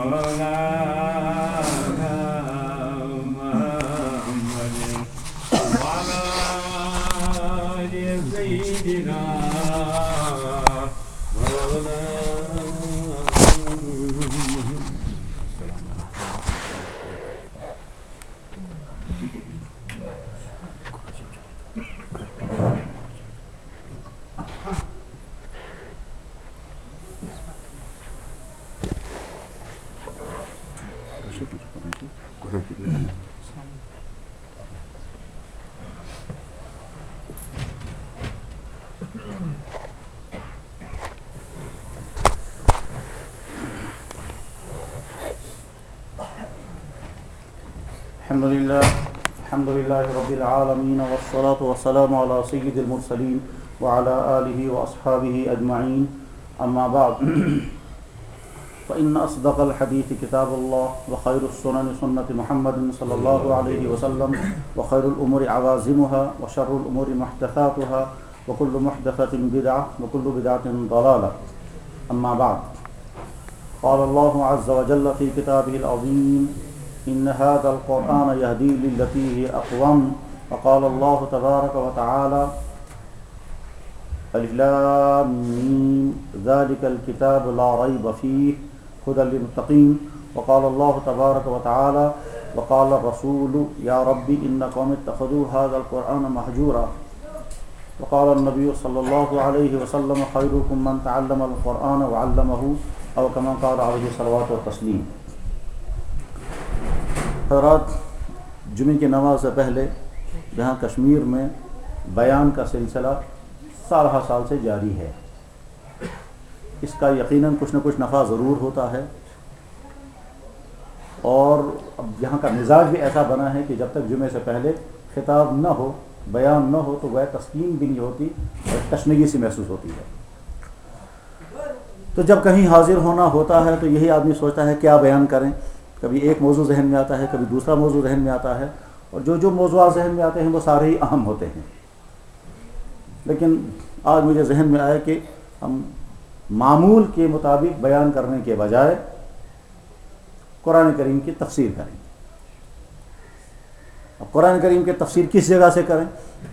مولانا محمد وعلى آل سيدنا الحمد لله رب العالمين والصلاة والسلام على سيد المرسلين وعلى آله وأصحابه أجمعين أما بعد فإن أصدق الحديث كتاب الله وخير السنن سنة محمد صلى الله عليه وسلم وخير الأمور عوازمها وشر الأمور محدثاتها وكل محدثة بدعة وكل بدعة ضلالة أما بعد قال الله عز وجل في كتابه العظيم إن هذا القرآن يهدي للتي هي أقوم وقال الله تبارك وتعالى ألف لام ميم ذلك الكتاب لا ريب فيه هدى للمتقين وقال الله تبارك وتعالى وقال الرسول يا رب إن قوم اتخذوا هذا القرآن مهجورا وقال النبي صلى الله عليه وسلم خيركم من تعلم القرآن وعلمه أو كما قال عليه الصلاة والتسليم. حضرات، جمعہ کی نماز سے پہلے یہاں کشمیر میں بیان کا سلسلہ سالہ سال سے جاری ہے. اس کا یقیناً کچھ نہ کچھ نفع ضرور ہوتا ہے، اور اب یہاں کا مزاج بھی ایسا بنا ہے کہ جب تک جمعے سے پہلے خطاب نہ ہو، بیان نہ ہو، تو وہ تسکین بھی نہیں ہوتی اور تشنگی سی محسوس ہوتی ہے. تو جب کہیں حاضر ہونا ہوتا ہے تو یہی آدمی سوچتا ہے کیا بیان کریں. کبھی ایک موضوع ذہن میں آتا ہے، کبھی دوسرا موضوع ذہن میں آتا ہے، اور جو موضوعات ذہن میں آتے ہیں وہ سارے ہی اہم ہوتے ہیں. لیکن آج مجھے ذہن میں آیا کہ ہم معمول کے مطابق بیان کرنے کے بجائے قرآن کریم کی تفسیر کریں. اب قرآن کریم کی تفسیر کس جگہ سے کریں؟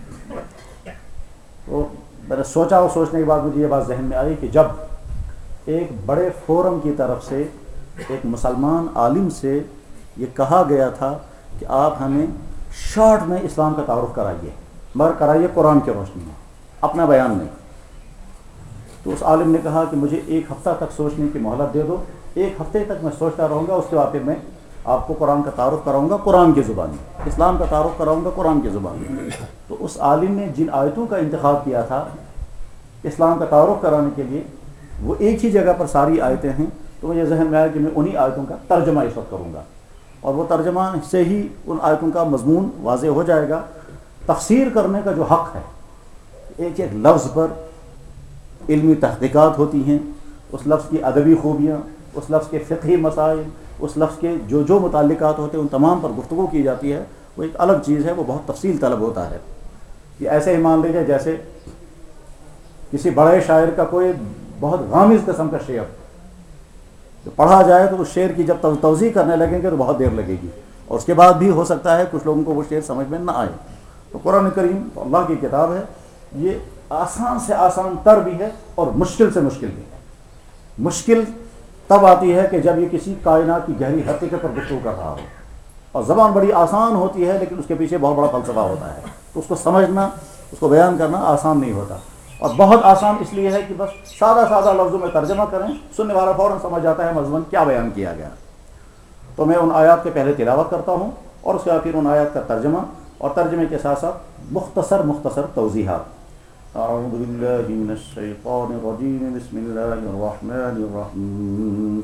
تو میں نے سوچا اور سوچنے کے بعد مجھے یہ بات ذہن میں آئی کہ جب ایک بڑے فورم کی طرف سے ایک مسلمان عالم سے یہ کہا گیا تھا کہ آپ ہمیں شارٹ میں اسلام کا تعارف کرائیے، مگر کرائیے قرآن کی روشنی میں، اپنا بیان نہیں. تو اس عالم نے کہا کہ مجھے ایک ہفتہ تک سوچنے کی مہلت دے دو، ایک ہفتے تک میں سوچتا رہوں گا، اس کے بعد پھر میں آپ کو قرآن کا تعارف کراؤں گا قرآن کی زبان میں، اسلام کا تعارف کراؤں گا قرآن کی زبان میں. تو اس عالم نے جن آیتوں کا انتخاب کیا تھا اسلام کا تعارف کرانے کے لیے، وہ ایک ہی جگہ پر ساری آیتیں ہیں. تو مجھے ذہن میں آیا کہ میں انہی آیتوں کا ترجمہ اس وقت کروں گا، اور وہ ترجمہ سے ہی ان آیتوں کا مضمون واضح ہو جائے گا. تفسیر کرنے کا جو حق ہے، ایک ایک لفظ پر علمی تحقیقات ہوتی ہیں، اس لفظ کی ادبی خوبیاں، اس لفظ کے فقہی مسائل، اس لفظ کے جو متعلقات ہوتے ہیں ان تمام پر گفتگو کی جاتی ہے. وہ ایک الگ چیز ہے، وہ بہت تفصیل طلب ہوتا ہے. یہ ایسے ہی مان لیجیے جیسے کسی بڑے شاعر کا کوئی بہت غامض قسم کا شعر جو پڑھا جائے تو اس شعر کی جب توضیح کرنے لگیں گے تو بہت دیر لگے گی، اور اس کے بعد بھی ہو سکتا ہے کچھ لوگوں کو وہ شعر سمجھ میں نہ آئے. تو قرآن کریم تو اللہ کی کتاب ہے، یہ آسان سے آسان تر بھی ہے اور مشکل سے مشکل بھی ہے. مشکل تب آتی ہے کہ جب یہ کسی کائنات کی گہری حقیقت پر گفتگو کر رہا ہو، اور زبان بڑی آسان ہوتی ہے لیکن اس کے پیچھے بہت بڑا فلسفہ ہوتا ہے. تو اس کو سمجھنا، اس کو بیان کرنا آسان نہیں ہوتا. اور بہت آسان اس لیے ہے کہ بس سادہ لفظوں میں ترجمہ کریں، سننے والا فوراً سمجھ جاتا ہے مضمون کیا بیان کیا گیا. تو میں ان آیات کے پہلے تلاوت کرتا ہوں اور اس کے بعد پھر ان آیات کا ترجمہ، اور ترجمے کے ساتھ ساتھ مختصر توضیحات. اعوذ باللہ من الشیطان الرجیم، بسم اللہ الرحمن الرحیم.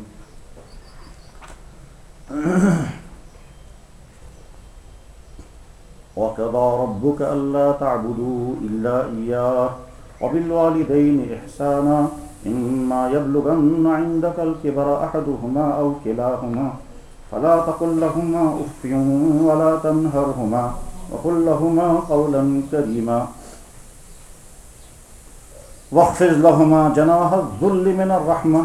وَقَضَىٰ رَبُّكَ أَلَّا تَعْبُدُوا إِلَّا إِيَّاهُ وَبِالْوَالِدَيْنِ إِحْسَانًا إِمَّا يَبْلُغَنَّ عِندَكَ الْكِبَرَ أَحَدُهُمَا أَوْ كِلَاهُمَا فَلَا تَقُل لَّهُمَا أُفٍّ وَلَا تَنْهَرْهُمَا وَقُل لَّهُمَا قَوْلًا كَرِيمًا وَاخْفِضْ لَهُمَا جَنَاحَ الذُّلِّ مِنَ الرَّحْمَةِ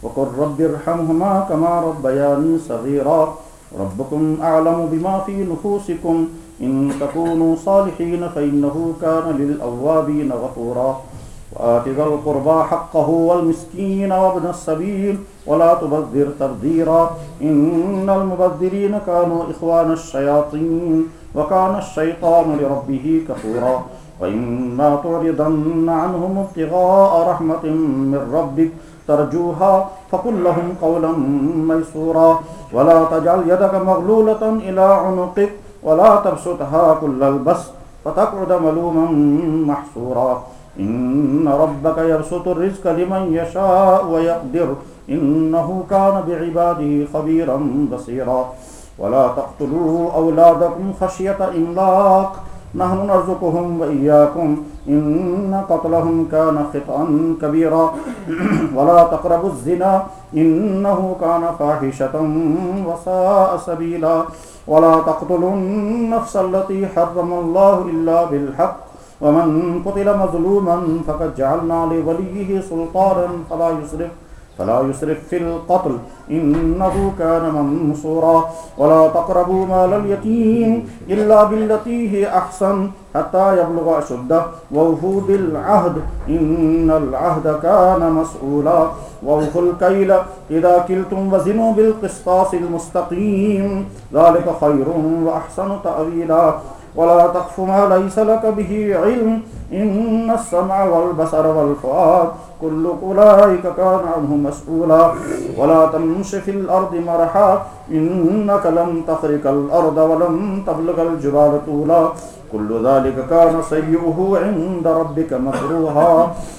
وقل رب ارحمهما كما ربياني صغيرا ربكم أعلم بما في نفوسكم إن تكونوا صالحين فإنه كان للأوابين غفورا وآت ذا القربى حقه والمسكين وابن السبيل ولا تبذر تبذيرا إن المبذرين كانوا إخوان الشياطين وكان الشيطان لربه كفورا وإما تعرضن عنهم ابتغاء رحمة من ربك ترجوها فقل لهم قولا ميسورا ولا تجعل يدك مغلولة إلى عنقك ولا تبسطها كل البسط فتقعد ملوما محسورا إن ربك يبسط الرزق لمن يشاء ويقدر إنه كان بعباده خبيرا بصيرا ولا تقتلوا أولادكم خشية إملاق نحن نرزقهم وإياكم إن قتلهم كان خطأ كبيرا ولا تقربوا الزنا إنه كان فاحشة وساء سبيلا ولا تقتلوا النفس التي حرم الله إلا بالحق ومن قتل مظلوما فقد جعلنا لوليه سلطانا فلا يسرف في القتل إنه كان منصورا ولا تقربوا مال اليتيم إلا بالتي هي أحسن حتى يبلغ أشده وأوفوا بالعهد إن العهد كان مسؤولا وأوفوا الكيل إذا كلتم وزنوا بالقسطاس المستقيم ذلك خير وأحسن تأويلا ولا تقف ما ليس لك به علم إن السمع والبصر والفؤاد كل أولئك كان عنه مسؤولا ولا تمش في الأرض مرحا إنك لن تخرق الأرض ولن تبلغ الجبال طولا كل ذلك كان سيئه عند ربك مكروها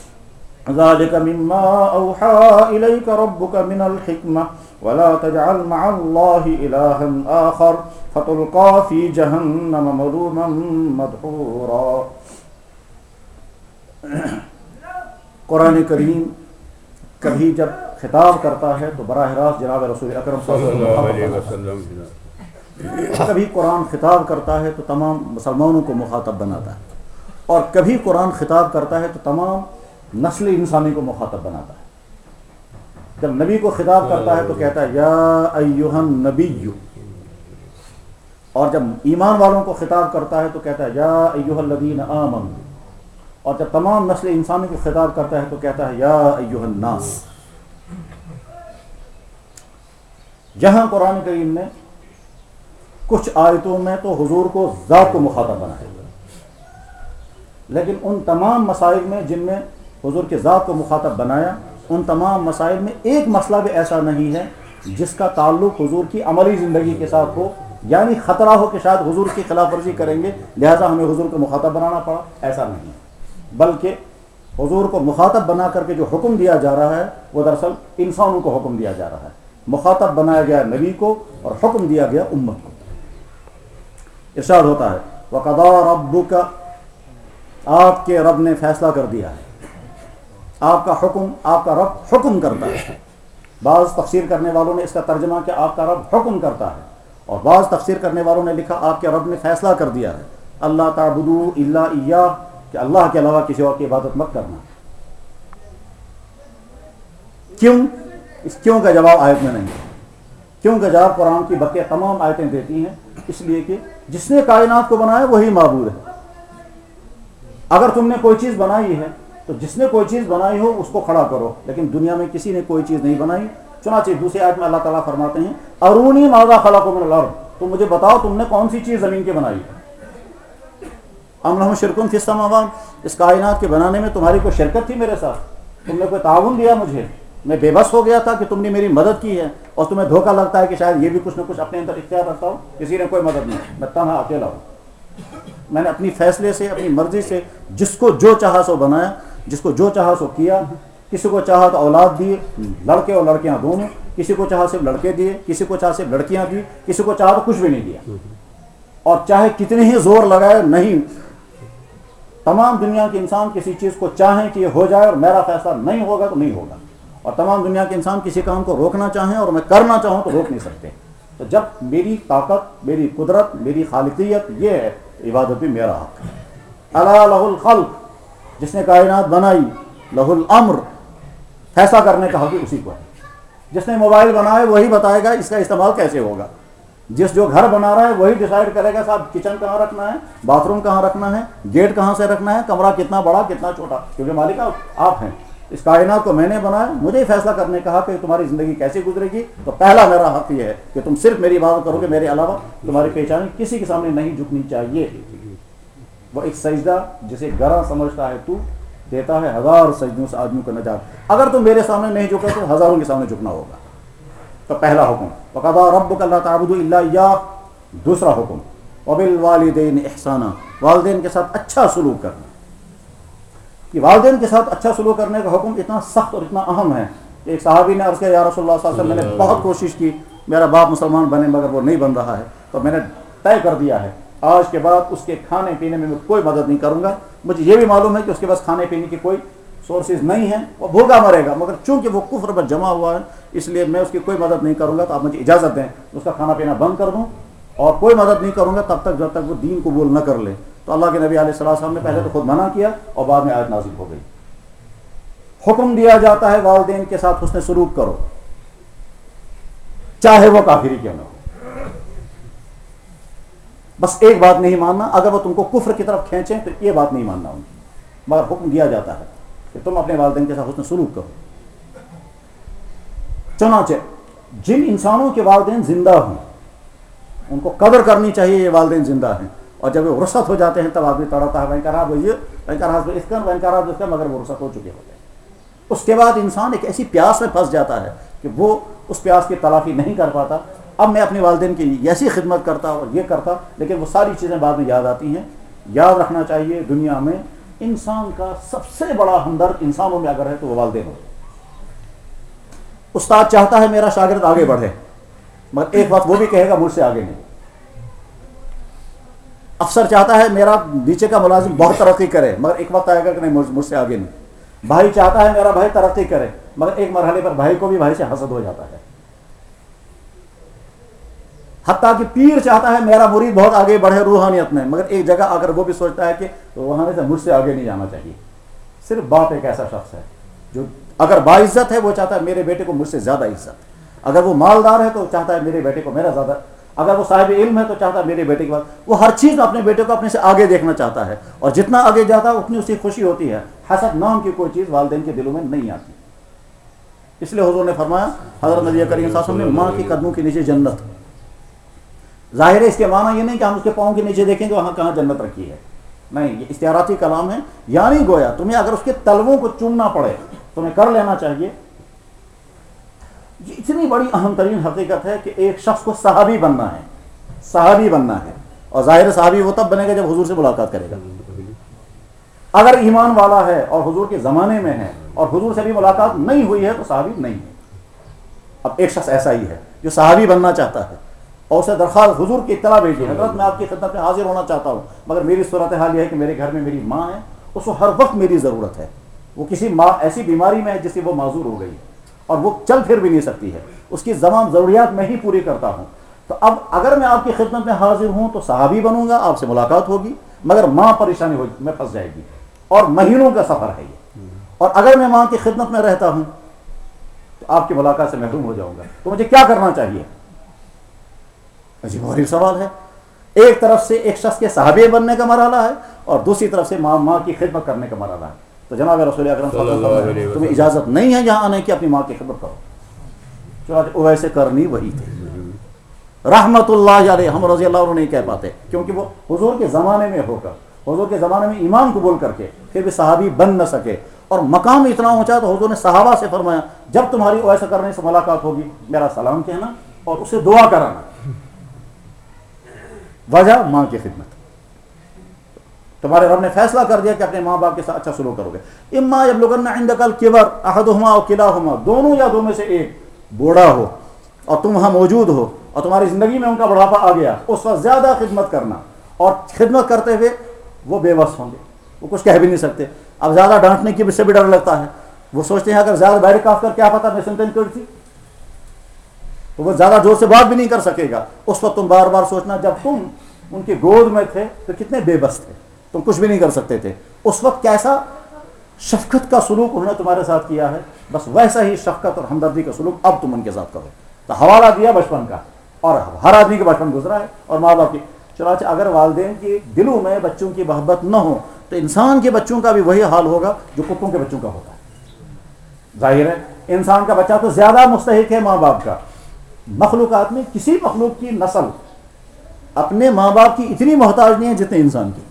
ذلك مما أوحى إليك ربك من الحكمة ولا تجعل مع الله إلها آخر فتلقى في جهنم ملوما مدحورا. قرآن کریم کبھی جب خطاب کرتا ہے تو براہ راست جناب رسول اکرم صلی اللہ علیہ وسلم، کبھی قرآن خطاب کرتا ہے تو تمام مسلمانوں کو مخاطب بناتا ہے، اور کبھی قرآن خطاب کرتا ہے تو تمام نسل انسانی کو مخاطب بناتا ہے. جب نبی کو خطاب کرتا ہے تو کہتا ہے یا ایھا النبی، اور جب ایمان والوں کو خطاب کرتا ہے تو کہتا ہے یا ایھا الذین آمنوا، اور جب تمام نسل انسانی کو خطاب کرتا ہے تو کہتا ہے یا ایھا الناس. یہاں قرآن کریم نے کچھ آیتوں میں تو حضور کو ذات کو مخاطب بنایا، لیکن ان تمام مسائل میں جن میں حضور کے ذات کو مخاطب بنایا، ان تمام مسائل میں ایک مسئلہ بھی ایسا نہیں ہے جس کا تعلق حضور کی عملی زندگی کے ساتھ ہو، یعنی خطرہ ہو کہ شاید حضور کی خلاف ورزی کریں گے لہٰذا ہمیں حضور کو مخاطب بنانا پڑا. ایسا نہیں ہے، بلکہ حضور کو مخاطب بنا کر کے جو حکم دیا جا رہا ہے وہ دراصل انسانوں کو حکم دیا جا رہا ہے. مخاطب بنایا گیا نبی کو اور حکم دیا گیا امت کو. ارشاد ہوتا ہے وَقَضَىٰ رَبُّكَ، آپ کے رب نے فیصلہ کر دیا ہے. آپ کا رب حکم کرتا ہے. بعض تفسیر کرنے والوں نے اس کا ترجمہ کہ آپ کا رب حکم کرتا ہے، اور بعض تفسیر کرنے والوں نے لکھا آپ کے رب نے فیصلہ کر دیا ہے اللہ تعبدوا الا ایاہ، کہ اللہ کے علاوہ کسی اور کی عبادت مت کرنا. کیوں؟ اس کیوں کا جواب آیت میں نہیں ہے. کیوں کا جواب قرآن کی بقیہ تمام آیتیں دیتی ہیں، اس لیے کہ جس نے کائنات کو بنایا وہی معبود ہے. اگر تم نے کوئی چیز بنائی ہے تو جس نے کوئی چیز بنائی ہو اس کو کھڑا کرو، لیکن دنیا میں کسی نے کوئی چیز نہیں بنائی. چنانچہ دوسری آیت میں اللہ تعالیٰ فرماتے ہیں ارونی ماذا خلق من الارض، تم مجھے بتاؤ تم نے کون سی چیز زمین کے بنائی ہے. ام لہم شرک فی السماوات، اس کائنات کے بنانے میں تمہاری کوئی شرکت تھی میرے ساتھ؟ تم نے کوئی تعاون دیا مجھے؟ میں بے بس ہو گیا تھا کہ تم نے میری مدد کی ہے، اور تمہیں دھوکہ لگتا ہے کہ شاید یہ بھی کچھ نہ کچھ اپنے اندر اختیار رکھتا ہوں. کسی نے کوئی مدد نہیں، میں تنہا اکیلا ہوں. میں نے اپنی فیصلے سے اپنی مرضی سے جس کو جو چاہا سو بنایا، جس کو جو چاہا سو کیا. کسی کو چاہا تو اولاد دیے، لڑکے اور لڑکیاں دونوں. کسی کو چاہا صرف لڑکے دیے، کسی کو چاہا صرف لڑکیاں دی، کسی کو چاہا تو کچھ بھی نہیں دیا. اور چاہے کتنے ہی زور لگائے نہیں، تمام دنیا کے انسان کسی چیز کو چاہیں کہ یہ ہو جائے اور میرا فیصلہ نہیں ہوگا تو نہیں ہوگا، اور تمام دنیا کے انسان کسی کام کو روکنا چاہیں اور میں کرنا چاہوں تو روک نہیں سکتے. تو جب میری طاقت، میری قدرت، میری خالقیت یہ ہے، عبادت بھی میرا حق ہے. الا لہ الخلق، جس نے کائنات بنائی، لہ الامر، فیصلہ کرنے کا حق اسی کو ہے. جس نے موبائل بنایا ہے وہی بتائے گا اس کا استعمال کیسے ہوگا. جو گھر بنا رہا ہے وہی ڈیسائیڈ کرے گا صاحب کچن کہاں رکھنا ہے, باتھ روم کہاں رکھنا ہے, گیٹ کہاں سے رکھنا ہے, کمرہ کتنا بڑا کتنا چھوٹا, کیونکہ مالک آپ ہیں. اس کائنات کو میں نے بنایا, مجھے ہی فیصلہ کرنے کہا کہ تمہاری زندگی کیسے گزرے گی. تو پہلا میرا حق یہ ہے کہ تم صرف میری عبادت کرو گے, میرے علاوہ تمہاری پیشانی کسی کے سامنے نہیں جھکنی چاہیے. وہ ایک سجدہ جسے گراں سمجھتا ہے تو دیتا ہے 1000 سجدوں سے آدمیوں کو نجات. اگر تم میرے سامنے نہیں جھکو تو ہزاروں کے سامنے جھکنا ہوگا. تو پہلا حکم وَقَضَىٰ رَبُّكَ أَلَّا تَعْبُدُوا إِلَّا إِيَّاهُ. دوسرا حکم وَبِالْوَالِدَيْنِ إِحْسَانًا, والدین کے ساتھ اچھا سلوک کرنا. کہ والدین کے ساتھ اچھا سلوک کرنے کا حکم اتنا سخت اور اتنا اہم ہے. ایک صحابی نے عرض کیا یا رسول اللہ صلی اللہ علیہ وسلم, میں نے بہت کوشش کی میرا باپ مسلمان بنے مگر وہ نہیں بن رہا ہے, تو میں نے طے کر دیا ہے آج کے بعد اس کے کھانے پینے میں کوئی مدد نہیں کروں گا. مجھے یہ بھی معلوم ہے کہ اس کے پاس کھانے پینے کی کوئی سورسز نہیں ہیں, وہ بھوکا مرے گا, مگر چونکہ وہ کفر پر جمع ہوا ہے اس لیے میں اس کی کوئی مدد نہیں کروں گا. تو آپ مجھے اجازت دیں اس کا کھانا پینا بند کر دوں, اور کوئی مدد نہیں کروں گا تب تک جب تک وہ دین قبول نہ کر لے. تو اللہ کے نبی علیہ السلام نے پہلے تو خود منع کیا اور بعد میں آیت نازل ہو گئی. حکم دیا جاتا ہے والدین کے ساتھ حسن سلوک کرو, چاہے وہ کافری کیوں نہ ہو. بس ایک بات نہیں ماننا, اگر وہ تم کو کفر کی طرف کھینچیں تو یہ بات نہیں ماننا ان کی, مگر حکم دیا جاتا ہے کہ تم اپنے والدین کے ساتھ حسن سلوک کرو. چنانچہ جن انسانوں کے والدین زندہ ہوں ان کو قدر کرنی چاہیے, یہ والدین زندہ ہیں, اور جب وہ رخصت ہو جاتے ہیں تب آدمی تڑپتا ہے مگر وہ رخصت ہو چکے ہوتے ہیں. اس کے بعد انسان ایک ایسی پیاس میں پھنس جاتا ہے کہ وہ اس پیاس کی تلافی نہیں کر پاتا. اب میں اپنے والدین کی ایسی خدمت کرتا اور یہ کرتا, لیکن وہ ساری چیزیں بعد میں یاد آتی ہیں. یاد رکھنا چاہیے دنیا میں انسان کا سب سے بڑا ہمدرد انسانوں میں اگر ہے تو وہ والدین ہوتے ہیں. استاد چاہتا ہے میرا شاگرد آگے بڑھے, مگر ایک بات وہ بھی کہے گا مجھ سے آگے نہیں. افسر چاہتا ہے میرا نیچے کا ملازم بہت ترقی کرے, مگر ایک بات کہے گا کہ نہیں مجھ سے آگے نہیں. بھائی چاہتا ہے میرا بھائی ترقی کرے, مگر ایک مرحلے پر بھائی کو بھی بھائی سے حسد ہو جاتا ہے. حتیٰ کہ پیر چاہتا ہے میرا مرید بہت آگے بڑھے روحانیت میں, مگر ایک جگہ اگر وہ بھی سوچتا ہے کہ روحانیت سے مجھ سے آگے نہیں جانا چاہیے. صرف باپ ایک ایسا شخص ہے جو اگر باعزت ہے وہ چاہتا ہے میرے بیٹے کو مجھ سے زیادہ عزت. اگر وہ مالدار ہے تو چاہتا ہے میرے بیٹے کو میرا زیادہ, اگر وہ صاحب علم ہے تو چاہتا ہے میرے بیٹے کے بعد, وہ ہر چیز میں اپنے بیٹے کو اپنے سے آگے دیکھنا چاہتا ہے, اور جتنا آگے جاتا ہے اتنی اس کی خوشی ہوتی ہے. حسد نام کی کوئی چیز والدین کے دلوں میں نہیں آتی. اس لیے حضور نے فرمایا, حضرت نبی کریم صلی اللہ علیہ وسلم نے, ماں کے قدموں کے نیچے جنت. ظاہر ہے اس کے معنی یہ نہیں کہ ہم اس کے پاؤں کے نیچے دیکھیں گے وہاں کہاں جنت رکھی ہے, نہیں, یہ استعاراتی کلام ہے. یعنی گویا تمہیں اگر اس کے تلووں کو چومنا پڑے تمہیں کر لینا چاہیے. یہ اتنی بڑی اہم ترین حقیقت ہے کہ ایک شخص کو صحابی بننا ہے, صحابی بننا ہے. اور ظاہر صحابی وہ تب بنے گا جب حضور سے ملاقات کرے گا. اگر ایمان والا ہے اور حضور کے زمانے میں ہے اور حضور سے بھی ملاقات نہیں ہوئی ہے تو صحابی نہیں ہے. اب ایک شخص ایسا ہی ہے جو صحابی بننا چاہتا ہے اور اسے درخواست حضور کی اطلاع بھیجی, حضرت میں آپ کی خدمت میں حاضر ہونا چاہتا ہوں, مگر میری صورتحال یہ ہے کہ میرے گھر میں میری ماں ہے, اس کو ہر وقت میری ضرورت ہے. وہ کسی ماں ایسی بیماری میں ہے جس سے وہ معذور ہو گئی اور وہ چل پھر بھی نہیں سکتی ہے, اس کی تمام ضروریات میں ہی پوری کرتا ہوں. تو اب اگر میں آپ کی خدمت میں حاضر ہوں تو صحابی بنوں گا, آپ سے ملاقات ہوگی, مگر ماں پریشانی ہوگی, میں پھنس جائے گی, اور مہینوں کا سفر ہے یہ. اور اگر میں ماں کی خدمت میں رہتا ہوں تو آپ کی ملاقات سے محروم ہو جاؤں گا. تو مجھے کیا کرنا چاہیے؟ عجیب غریب سوال ہے. ایک طرف سے ایک شخص کے صحابی بننے کا مرحلہ ہے اور دوسری طرف سے ماں کی خدمت کرنے کا مرحلہ ہے. تو جناب رسول اکرم صلی اللہ علیہ وسلم تمہیں اجازت نہیں ہے یہاں آنے کی, اپنی ماں کی خدمت کرو. چنانچہ ویسے کرنی وہی تھی رحمت اللہ علیہ. ہم رضی اللہ عنہ نہیں کہہ پاتے کیونکہ وہ حضور کے زمانے میں ہو کر, حضور کے زمانے میں ایمان قبول کر کے پھر بھی صحابی بن نہ سکے, اور مقام اتنا اونچا تو حضور نے صحابہ سے فرمایا جب تمہاری ویسا کرنے سے ملاقات ہوگی میرا سلام کہنا اور اسے دعا کرانا. وجہ ماں کی خدمت. تمہارے رب نے فیصلہ کر دیا کہ اپنے ماں باپ کے ساتھ اچھا سلوک کرو گے. اما یبلغن عندک الکبر احدہما او کلاہما, دونوں یا دو میں سے ایک بوڑھا ہو اور تم وہاں موجود ہو اور تمہاری زندگی میں ان کا بڑھاپا آ گیا, اس وقت زیادہ خدمت کرنا, اور خدمت کرتے ہوئے وہ بے بس ہوں گے, وہ کچھ کہہ بھی نہیں سکتے. اب زیادہ ڈانٹنے کی سے بھی ڈر لگتا ہے, وہ سوچتے ہیں اگر زیادہ بیٹھ کاف کر کیا پتا میں سنتن کرتی, تو وہ زیادہ زور سے بات بھی نہیں کر سکے گا. اس وقت تم بار بار سوچنا جب تم ان کی گود میں تھے تو کتنے بے بس تھے, تم کچھ بھی نہیں کر سکتے تھے. اس وقت کیسا شفقت کا سلوک انہوں نے تمہارے ساتھ کیا ہے، بس ویسا ہی شفقت اور ہمدردی کا سلوک اب تم ان کے ساتھ کرو. تو حوالہ دیا بچپن کا، اور ہر آدمی کا بچپن گزرا ہے اور ماں باپ کی. چنانچہ اگر والدین کی دلوں میں بچوں کی محبت نہ ہو تو انسان کے بچوں کا بھی وہی حال ہوگا جو کتوں کے بچوں کا ہوتا ہے. ظاہر ہے انسان کا بچہ تو زیادہ مستحق ہے ماں باپ کا. مخلوقات میں کسی مخلوق کی نسل اپنے ماں باپ کی اتنی محتاج نہیں ہے جتنے انسان کی.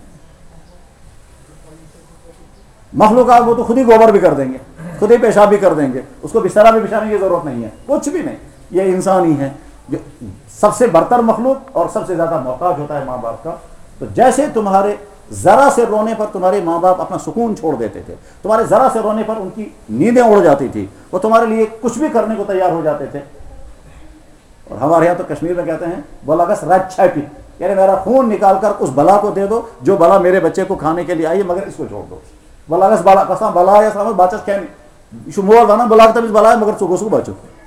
مخلوقات وہ تو خود ہی گوبر بھی کر دیں گے، خود ہی پیشاب بھی کر دیں گے، اس کو بسترا بھی بچھانے کی ضرورت نہیں ہے، کچھ بھی نہیں. یہ انسان ہی ہے جو سب سے برتر مخلوق اور سب سے زیادہ محتاج ہوتا ہے ماں باپ کا. تو جیسے تمہارے ذرا سے رونے پر تمہارے ماں باپ اپنا سکون چھوڑ دیتے تھے، تمہارے ذرا سے رونے پر ان کی نیندیں اڑ جاتی تھی، وہ تمہارے لیے کچھ بھی کرنے کو تیار ہو جاتے تھے. اور ہمارے یہاں تو کشمیر میں کہتے ہیں بولاگس رج چھپی، یعنی میرا خون نکال کر اس بلا کو دے دو جو بلا میرے بچے کو کھانے کے لیے آئی ہے، مگر اس کو چھوڑ دو. بولاگس بلا قسم بلا یا سامنے باچس کھینے شمول بنا بلا تب بلا ہے مگر سگو بچو.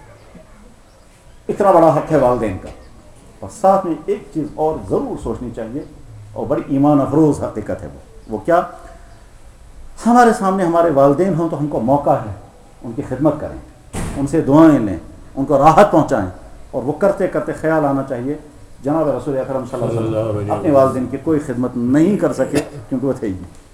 اتنا بڑا حق ہے والدین کا. اور ساتھ میں ایک چیز اور ضرور سوچنی چاہیے اور بڑی ایمان افروز حقیقت ہے وہ کیا؟ ہمارے سامنے ہمارے والدین ہوں تو ہم کو موقع ہے ان کی خدمت کریں، ان سے دعائیں لیں، ان کو راحت پہنچائیں. اور وہ کرتے کرتے خیال آنا چاہیے جناب رسول اکرم صلی اللہ علیہ وسلم اپنے والدین کی کوئی خدمت نہیں کر سکے کیونکہ وہ تھے ہی.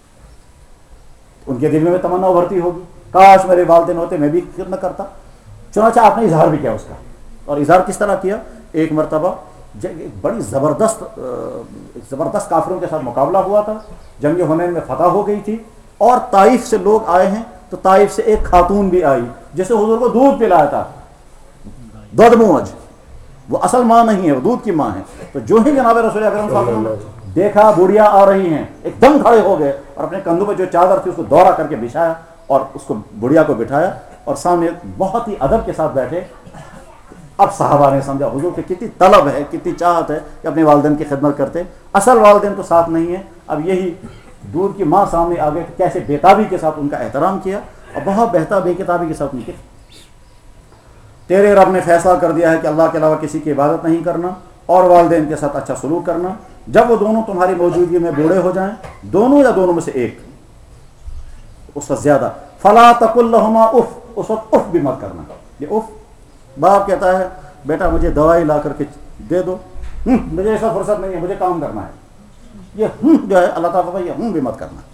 ان کے دل میں تمنا ابھرتی ہوگی کاش میرے والدین ہوتے میں بھی خدمت کرتا. چنانچہ آپ نے اظہار بھی کیا اس کا. اور اظہار کس طرح کیا؟ ایک مرتبہ بڑی زبردست کافروں کے ساتھ مقابلہ ہوا تھا، جنگ حنین میں فتح ہو گئی تھی، اور طائف سے لوگ آئے ہیں. تو طائف سے ایک خاتون بھی آئی جسے حضور کو دودھ پلایا تھا، دودھ موج، وہ اصل ماں نہیں ہے، وہ دودھ کی ماں ہے. تو جو ہی جناب رسول اکرم صلی اللہ علیہ وسلم نے دیکھا بوڑھیاں آ رہی ہیں، ایک دم کھڑے ہو گئے اور اپنے کندھوں پہ جو چادر تھی اس کو دورہ کر کے بچھایا اور اس کو بڑھیا کو بٹھایا اور سامنے بہت ہی ادب کے ساتھ بیٹھے. اب صحابہ نے سمجھا حضور کی کتنی طلب ہے، کتنی چاہت ہے کہ اپنے والدین کی خدمت کرتے. اصل والدین تو ساتھ نہیں ہیں. اب یہی دودھ کی ماں سامنے آ گئے، کیسے بےتابی کے ساتھ ان کا احترام کیا اور بہت بہتر بے کتابی کے ساتھ ان کے تیرے رب نے فیصلہ کر دیا ہے کہ اللہ کے علاوہ کسی کی عبادت نہیں کرنا اور والدین کے ساتھ اچھا سلوک کرنا. جب وہ دونوں تمہاری موجودگی میں بوڑھے ہو جائیں، دونوں یا دونوں میں سے ایک، اس وقت زیادہ، فلا تقل لہما اف، اس وقت اف بھی مت کرنا. یہ اف، باپ کہتا ہے بیٹا مجھے دوائی لا کر کے دے دو، مجھے ایسا فرصت نہیں ہے، مجھے کام کرنا ہے. یہ جو ہے اللہ تعالیٰ یہ بھی مت کرنا.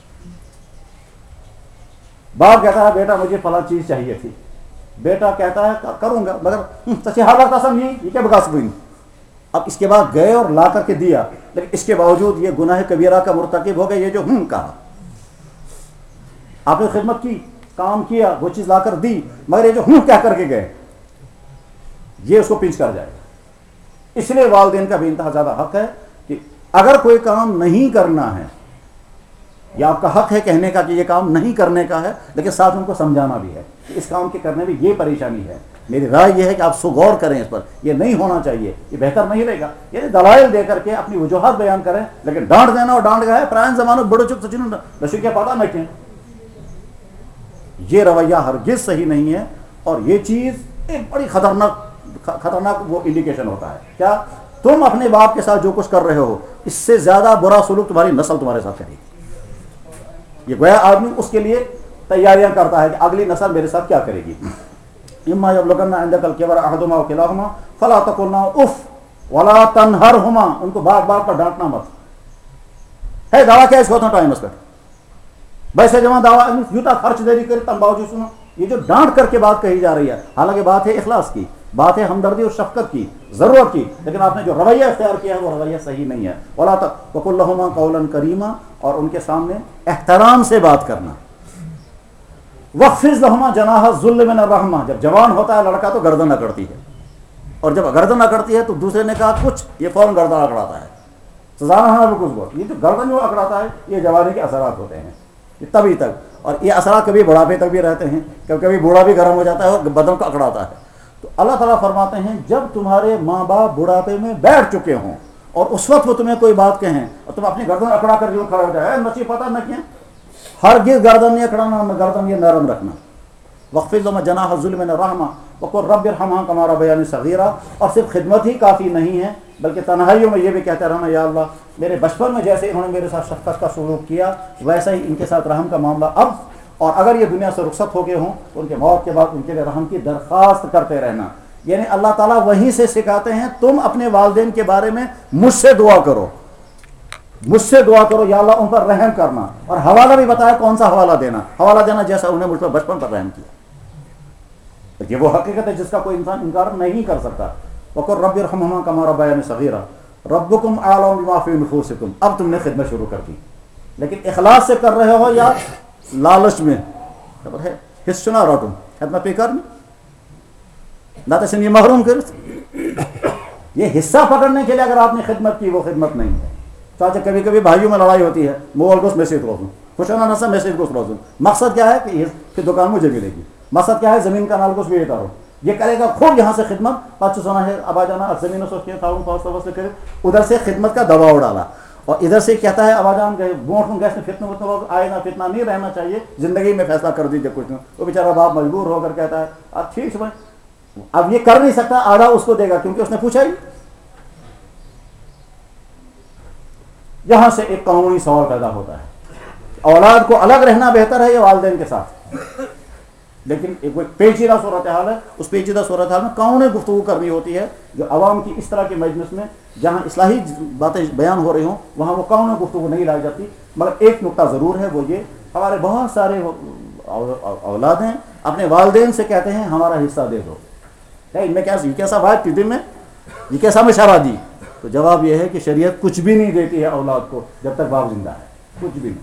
باپ کہتا ہے بیٹا مجھے فلاں چیز چاہیے تھی، بیٹا کہتا ہے کروں گا مگر سچی حالت ایسا نہیں، یہ کیا بکا سکیں. اب اس کے بعد گئے اور لا کر کے دیا، لیکن اس کے باوجود یہ گناہ کبیرہ کا مرتکب ہو گئے. یہ جو کہا، آپ نے خدمت کی، کام کیا، وہ چیز لا کر دی، مگر یہ جو کہہ کر کے گئے، یہ اس کو پنچ کر جائے. اس لیے والدین کا بھی انتہا زیادہ حق ہے کہ اگر کوئی کام نہیں کرنا ہے، یا آپ کا حق ہے کہنے کا کہ یہ کام نہیں کرنے کا ہے، لیکن ساتھ ان کو سمجھانا بھی ہے کہ اس کام کے کرنے میں یہ پریشانی ہے. میری رائے یہ ہے کہ آپ سو غور کریں اس پر، یہ نہیں ہونا چاہیے، یہ بہتر نہیں رہے گا. یہ دلائل دے کر کے اپنی وجوہات بیان کریں، لیکن ڈانٹ دینا اور ڈانٹ گئے پرائن زمانوں بڑے چپ سچن نشو کیا پاتا نہ، یہ رویہ ہرگز صحیح نہیں ہے. اور یہ چیز ایک بڑی خطرناک وہ انڈیکیشن ہوتا ہے. کیا؟ تم اپنے باپ کے ساتھ جو کچھ کر رہے ہو، اس سے زیادہ برا سلوک تمہاری نسل تمہارے ساتھ کرے گی. یہ گویا آدمی اس کے لیے تیاریاں کرتا ہے کہ اگلی نسل میرے ساتھ کیا کرے گی. اما یبلغن عندک الکبر احدہما او کلاہما فلا تقل لہما اف ولا تنہرہما، ان کو بار بار پر ڈانٹنا مت ہے. دعویٰ کیا اس کو اتنا ٹائم اس پر ویسے جمع دعویٰ یوتا خرچ دے دی کر تم باوجود سنو. یہ جو ڈانٹ کر کے بات کہی جا رہی ہے، حالانکہ بات ہے اخلاص کی، بات ہے ہمدردی اور شفقت کی، ضرورت کی، لیکن آپ نے جو رویہ اختیار کیا ہے وہ رویہ صحیح نہیں ہے. ولا تقل لہما قولا کریما، اور ان کے سامنے احترام سے بات کرنا. وخفض لہما جناح الذل من الرحمہ، جب جوان ہوتا ہے لڑکا تو گردن اکڑتی ہے، اور جب گردن اکڑتی ہے تو دوسرے نے کہا کچھ، یہ فوراً گردن اکڑاتا ہے. سزا نہ ہونا کچھ بہت. یہ جو گردن جو اکڑاتا ہے یہ جوانی کے اثرات ہوتے ہیں، یہ تبھی تک، اور یہ اثرات کبھی بڑھاپے تک بھی رہتے ہیں، کبھی کبھی بوڑھا بھی گرم ہو جاتا ہے اور بدن کو اکڑاتا ہے. تو اللہ تعالیٰ فرماتے ہیں جب تمہارے ماں باپ بڑھاپے میں بیٹھ چکے ہوں اور اس وقت وہ تمہیں کوئی بات کہیں اور تم اپنی گردن اکڑا کر جو کھڑا ہو جائے نچی پتہ نہ کیا، ہرگز گردن نہیں اکڑانا، گردن یہ نرم رکھنا. وخفض لہما جناح الذل من الرحمہ وقل رب ارحمہما کما ربیانی صغیرا. اور صرف خدمت ہی کافی نہیں ہے بلکہ تنہائیوں میں یہ بھی کہتے رہنا یا اللہ میرے بچپن میں جیسے انہوں نے میرے ساتھ شفقت کا سلوک کیا ویسا ہی ان کے ساتھ رحم کا معاملہ اب اور اگر یہ دنیا سے رخصت ہو گئے ہوں تو ان کے موت کے بعد ان کے لیے رحم کی درخواست کرتے رہنا. یعنی اللہ تعالیٰ وہیں سے سکھاتے ہیں تم اپنے والدین کے بارے میں مجھ سے دعا کرو, مجھ سے دعا کرو یا اللہ ان پر رحم کرنا. اور حوالہ بھی بتایا کون سا حوالہ دینا جیسا انہیں مجھ پر بچپن پر رحم کیا. یہ وہ حقیقت ہے جس کا کوئی انسان انکار نہیں کر سکتا. وَقُلْ رَبِّ ارْحَمْهُمَا كَمَا رَبَّيَانِي صَغِيرًا رَبُّكُمْ أَعْلَمُ بِمَا فِي نُفُوسِكُمْ. اب تم نے خدمت شروع کر دی, لیکن اخلاص سے کر رہے ہو یا لالچ میں. خبر ہے حص چنا رٹوں خدمت پہ کرنی نہ تو یہ محروم کر. یہ حصہ پکڑنے کے لیے اگر آپ نے خدمت کی وہ خدمت نہیں ہے. چاچا کبھی کبھی بھائیوں میں لڑائی ہوتی ہے, موبائل کو میسیج روزوں خوش ہونا نہ میسیج کو روزوں. مقصد کیا ہے کہ دکان مجھے ملے گی, مقصد کیا ہے زمین کا نال کو بھی کرو. یہ کرے گا خوب یہاں سے خدمت پچ سونا ہے ابا جانا زمین سوچ کے سے کرے, ادھر سے خدمت کا دباؤ ڈالا اور ادھر سے کہتا ہے ابا جان بونٹ گیس میں فتنا آئے نہ فتنا نہیں رہنا چاہیے, زندگی میں فیصلہ کر دیجیے کچھ نہیں. وہ بیچارہ باپ مجبور ہو کر کہتا ہے اب ٹھیک ہے اب یہ کر نہیں سکتا, آدھا اس کو دے گا کیونکہ اس نے پوچھا ہی. یہاں سے ایک قانونی سوال پیدا ہوتا ہے اولاد کو الگ رہنا بہتر ہے یا والدین کے ساتھ. لیکن ایک پیچیدہ صورتحال ہے, اس پیچیدہ صورتحال میں قانونی گفتگو کرنی ہوتی ہے جو عوام کی اس طرح کے مجلس میں جہاں اصلاحی باتیں بیان ہو رہی ہوں وہاں وہ قانونی گفتگو نہیں لائی جاتی. مگر ایک نقطہ ضرور ہے, وہ یہ ہمارے بہت سارے اولاد ہیں اپنے والدین سے کہتے ہیں ہمارا حصہ دے دو. ان میں کیسا بات تھی دل میں, یہ کیسا مشورہ دی. تو جواب یہ ہے کہ شریعت کچھ بھی نہیں دیتی ہے اولاد کو جب تک باپ زندہ ہے, کچھ بھی نہیں,